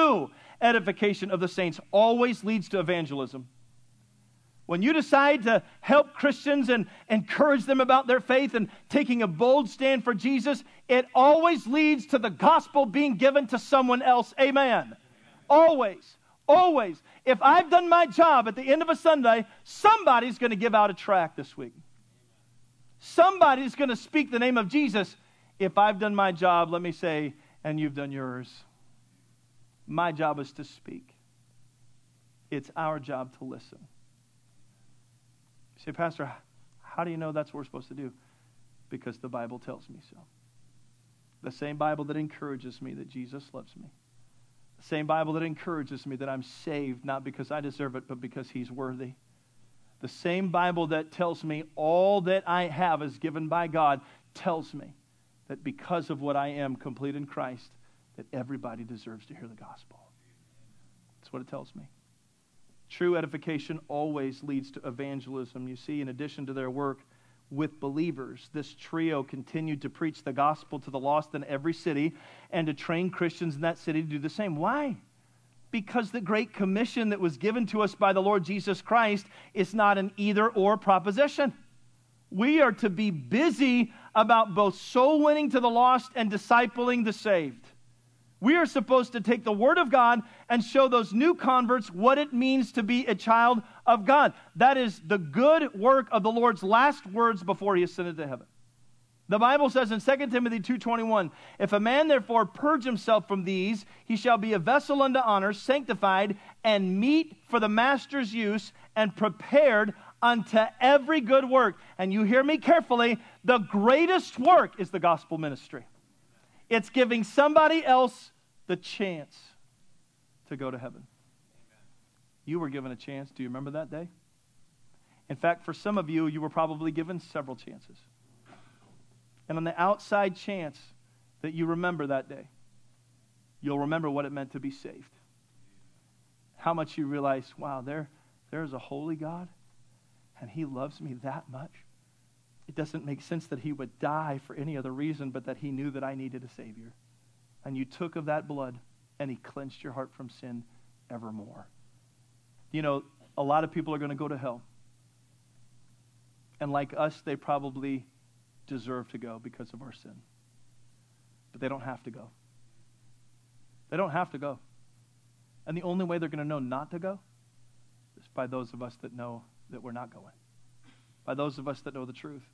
A: of the saints always leads to evangelism. When you decide to help Christians and encourage them about their faith and taking a bold stand for Jesus, it always leads to the gospel being given to someone else. Amen. Always. Always. If I've done my job at the end of a Sunday, somebody's going to give out a tract this week. Somebody's going to speak the name of Jesus. If I've done my job, let me say, and you've done yours. My job is to speak. It's our job to listen. You say, Pastor, how do you know that's what we're supposed to do? Because the Bible tells me so. The same Bible that encourages me that Jesus loves me. The same Bible that encourages me that I'm saved, not because I deserve it, but because He's worthy. The same Bible that tells me all that I have is given by God tells me that because of what I am complete in Christ, that everybody deserves to hear the gospel. That's what it tells me. True edification always leads to evangelism. You see, in addition to their work with believers, this trio continued to preach the gospel to the lost in every city and to train Christians in that city to do the same. Why? Because the Great Commission that was given to us by the Lord Jesus Christ is not an either-or proposition. We are to be busy about both soul winning to the lost and discipling the saved. We are supposed to take the Word of God and show those new converts what it means to be a child of God. That is the good work of the Lord's last words before He ascended to heaven. The Bible says in 2 Timothy 2:21, if a man therefore purge himself from these, he shall be a vessel unto honor, sanctified, and meet for the master's use, and prepared unto every good work. And you hear me carefully, the greatest work is the gospel ministry. It's giving somebody else the chance to go to heaven. You were given a chance. Do you remember that day? In fact, for some of you, you were probably given several chances. And on the outside chance that you remember that day, you'll remember what it meant to be saved. How much you realize, wow, there's a holy God, and He loves me that much. It doesn't make sense that He would die for any other reason but that He knew that I needed a Savior. And you took of that blood, and He cleansed your heart from sin evermore. You know, a lot of people are going to go to hell. And like us, they probably deserve to go because of our sin. But they don't have to go. They don't have to go. And the only way they're going to know not to go is by those of us that know that we're not going. By those of us that know the truth.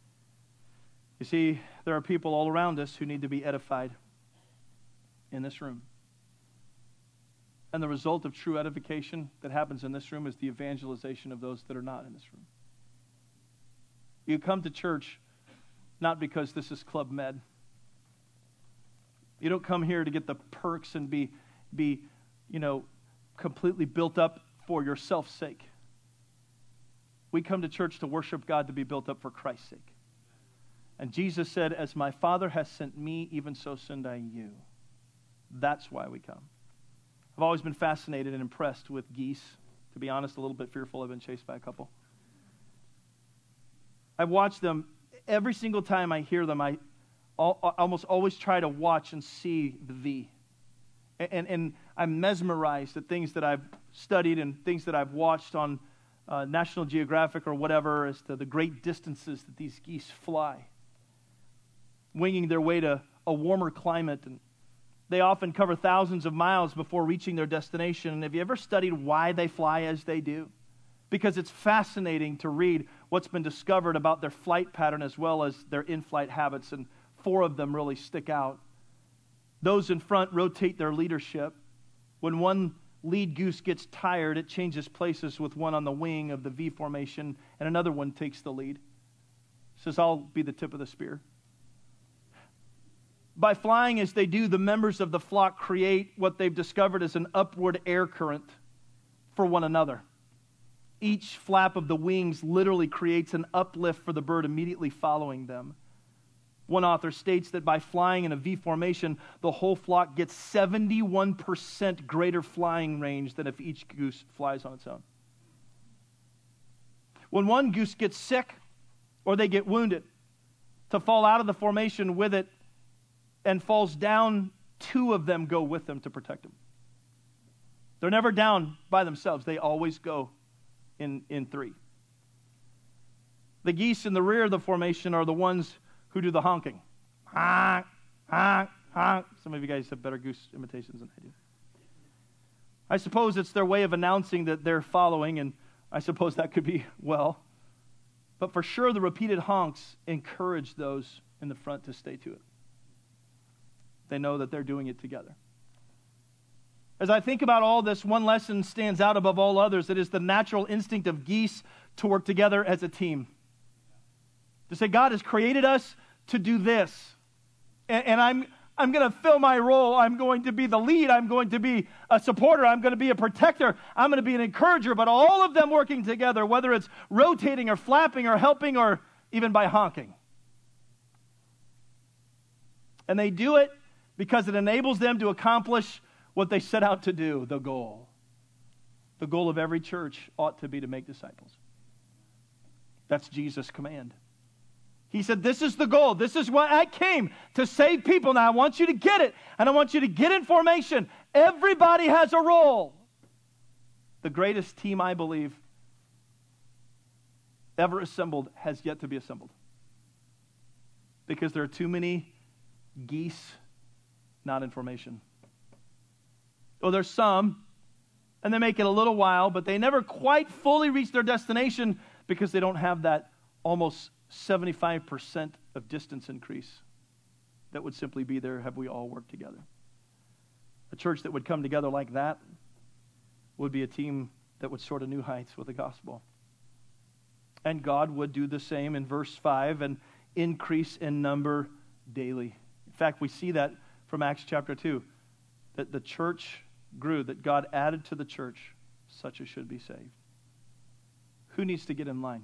A: You see, there are people all around us who need to be edified in this room. And the result of true edification that happens in this room is the evangelization of those that are not in this room. You come to church not because this is Club Med. You don't come here to get the perks and be completely built up for yourself's sake. We come to church to worship God, to be built up for Christ's sake. And Jesus said, as my Father has sent me, even so send I you. That's why we come. I've always been fascinated and impressed with geese. To be honest, a little bit fearful. I've been chased by a couple. I've watched them. Every single time I hear them, I almost always try to watch and see the V. And I'm mesmerized at things that I've studied and things that I've watched on National Geographic or whatever as to the great distances that these geese fly, winging their way to a warmer climate. And they often cover thousands of miles before reaching their destination. And have you ever studied why they fly as they do? Because it's fascinating to read what's been discovered about their flight pattern as well as their in-flight habits, and 4 of them really stick out. Those in front rotate their leadership. When one lead goose gets tired, it changes places with one on the wing of the V formation, and another one takes the lead. Says, I'll be the tip of the spear. By flying as they do, the members of the flock create what they've discovered as an upward air current for one another. Each flap of the wings literally creates an uplift for the bird immediately following them. One author states that by flying in a V formation, the whole flock gets 71% greater flying range than if each goose flies on its own. When one goose gets sick or they get wounded, to fall out of the formation with it and falls down, 2 of them go with them to protect them. They're never down by themselves. They always go in 3. The geese in the rear of the formation are the ones who do the honking. Honk, honk, honk. Some of you guys have better goose imitations than I do. I suppose it's their way of announcing that they're following, and I suppose that could be well. But for sure, the repeated honks encourage those in the front to stay to it. They know that they're doing it together. As I think about all this, one lesson stands out above all others. It is the natural instinct of geese to work together as a team. To say, God has created us to do this. And I'm going to fill my role. I'm going to be the lead. I'm going to be a supporter. I'm going to be a protector. I'm going to be an encourager. But all of them working together, whether it's rotating or flapping or helping or even by honking. And they do it because it enables them to accomplish what they set out to do, the goal. The goal of every church ought to be to make disciples. That's Jesus' command. He said, this is the goal. This is why I came, to save people. Now I want you to get it, and I want you to get in formation. Everybody has a role. The greatest team, I believe, ever assembled has yet to be assembled. Because there are too many geese not in formation. Oh, there's some, and they make it a little while, but they never quite fully reach their destination because they don't have that almost 75% of distance increase that would simply be there have we all worked together. A church that would come together like that would be a team that would soar to new heights with the gospel. And God would do the same in verse 5 and increase in number daily. In fact, we see that from Acts chapter 2, that the church grew, that God added to the church such as should be saved. Who needs to get in line?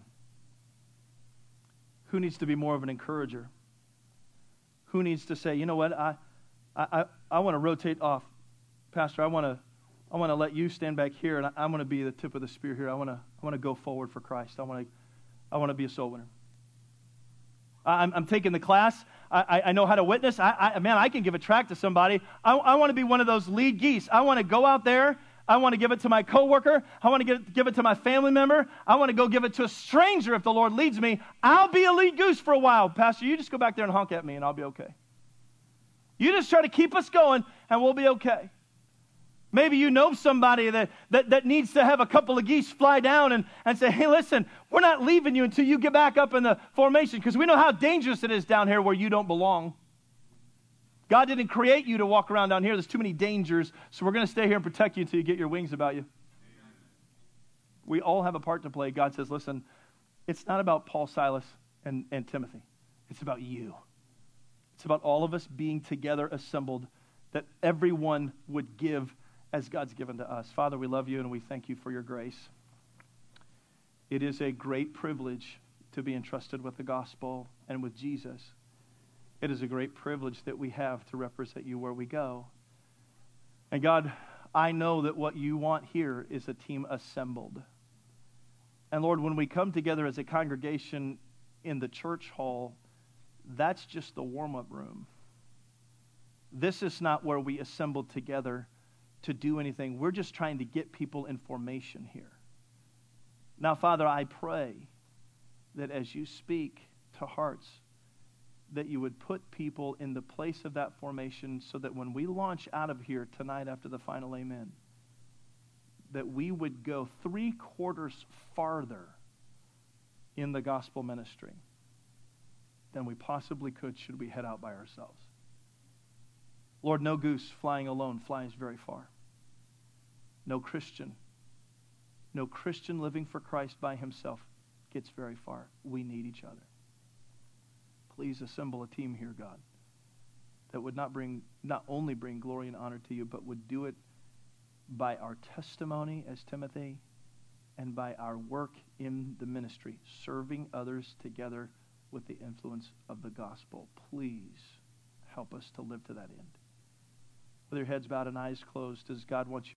A: Who needs to be more of an encourager? Who needs to say, you know what, I want to rotate off. Pastor, I want to let you stand back here, and I'm going to be the tip of the spear here. I want to go forward for Christ. I want to be a soul winner. I'm taking the class. I know how to witness. I can give a tract to somebody. I want to be one of those lead geese. I want to go out there. I want to give it to my coworker. I want to give it to my family member. I want to go give it to a stranger if the Lord leads me. I'll be a lead goose for a while. Pastor, you just go back there and honk at me and I'll be okay. You just try to keep us going and we'll be okay. Maybe you know somebody that needs to have a couple of geese fly down and say, hey, listen, we're not leaving you until you get back up in the formation because we know how dangerous it is down here where you don't belong. God didn't create you to walk around down here. There's too many dangers, so we're going to stay here and protect you until you get your wings about you. We all have a part to play. God says, listen, it's not about Paul, Silas, and Timothy. It's about you. It's about all of us being together assembled, that everyone would give as God's given to us. Father, we love you and we thank you for your grace. It is a great privilege to be entrusted with the gospel and with Jesus. It is a great privilege that we have to represent you where we go. And God, I know that what you want here is a team assembled. And Lord, when we come together as a congregation in the church hall, that's just the warm-up room. This is not where we assemble together to do anything. We're just trying to get people in formation here. Now, Father, I pray that as you speak to hearts, that you would put people in the place of that formation so that when we launch out of here tonight after the final amen, that we would go 3/4 farther in the gospel ministry than we possibly could should we head out by ourselves. Lord, no goose flying alone flies very far. No Christian living for Christ by himself gets very far. We need each other. Please assemble a team here, God, that would not only bring glory and honor to you, but would do it by our testimony as Timothy and by our work in the ministry, serving others together with the influence of the gospel. Please help us to live to that end. With your heads bowed and eyes closed, does God want you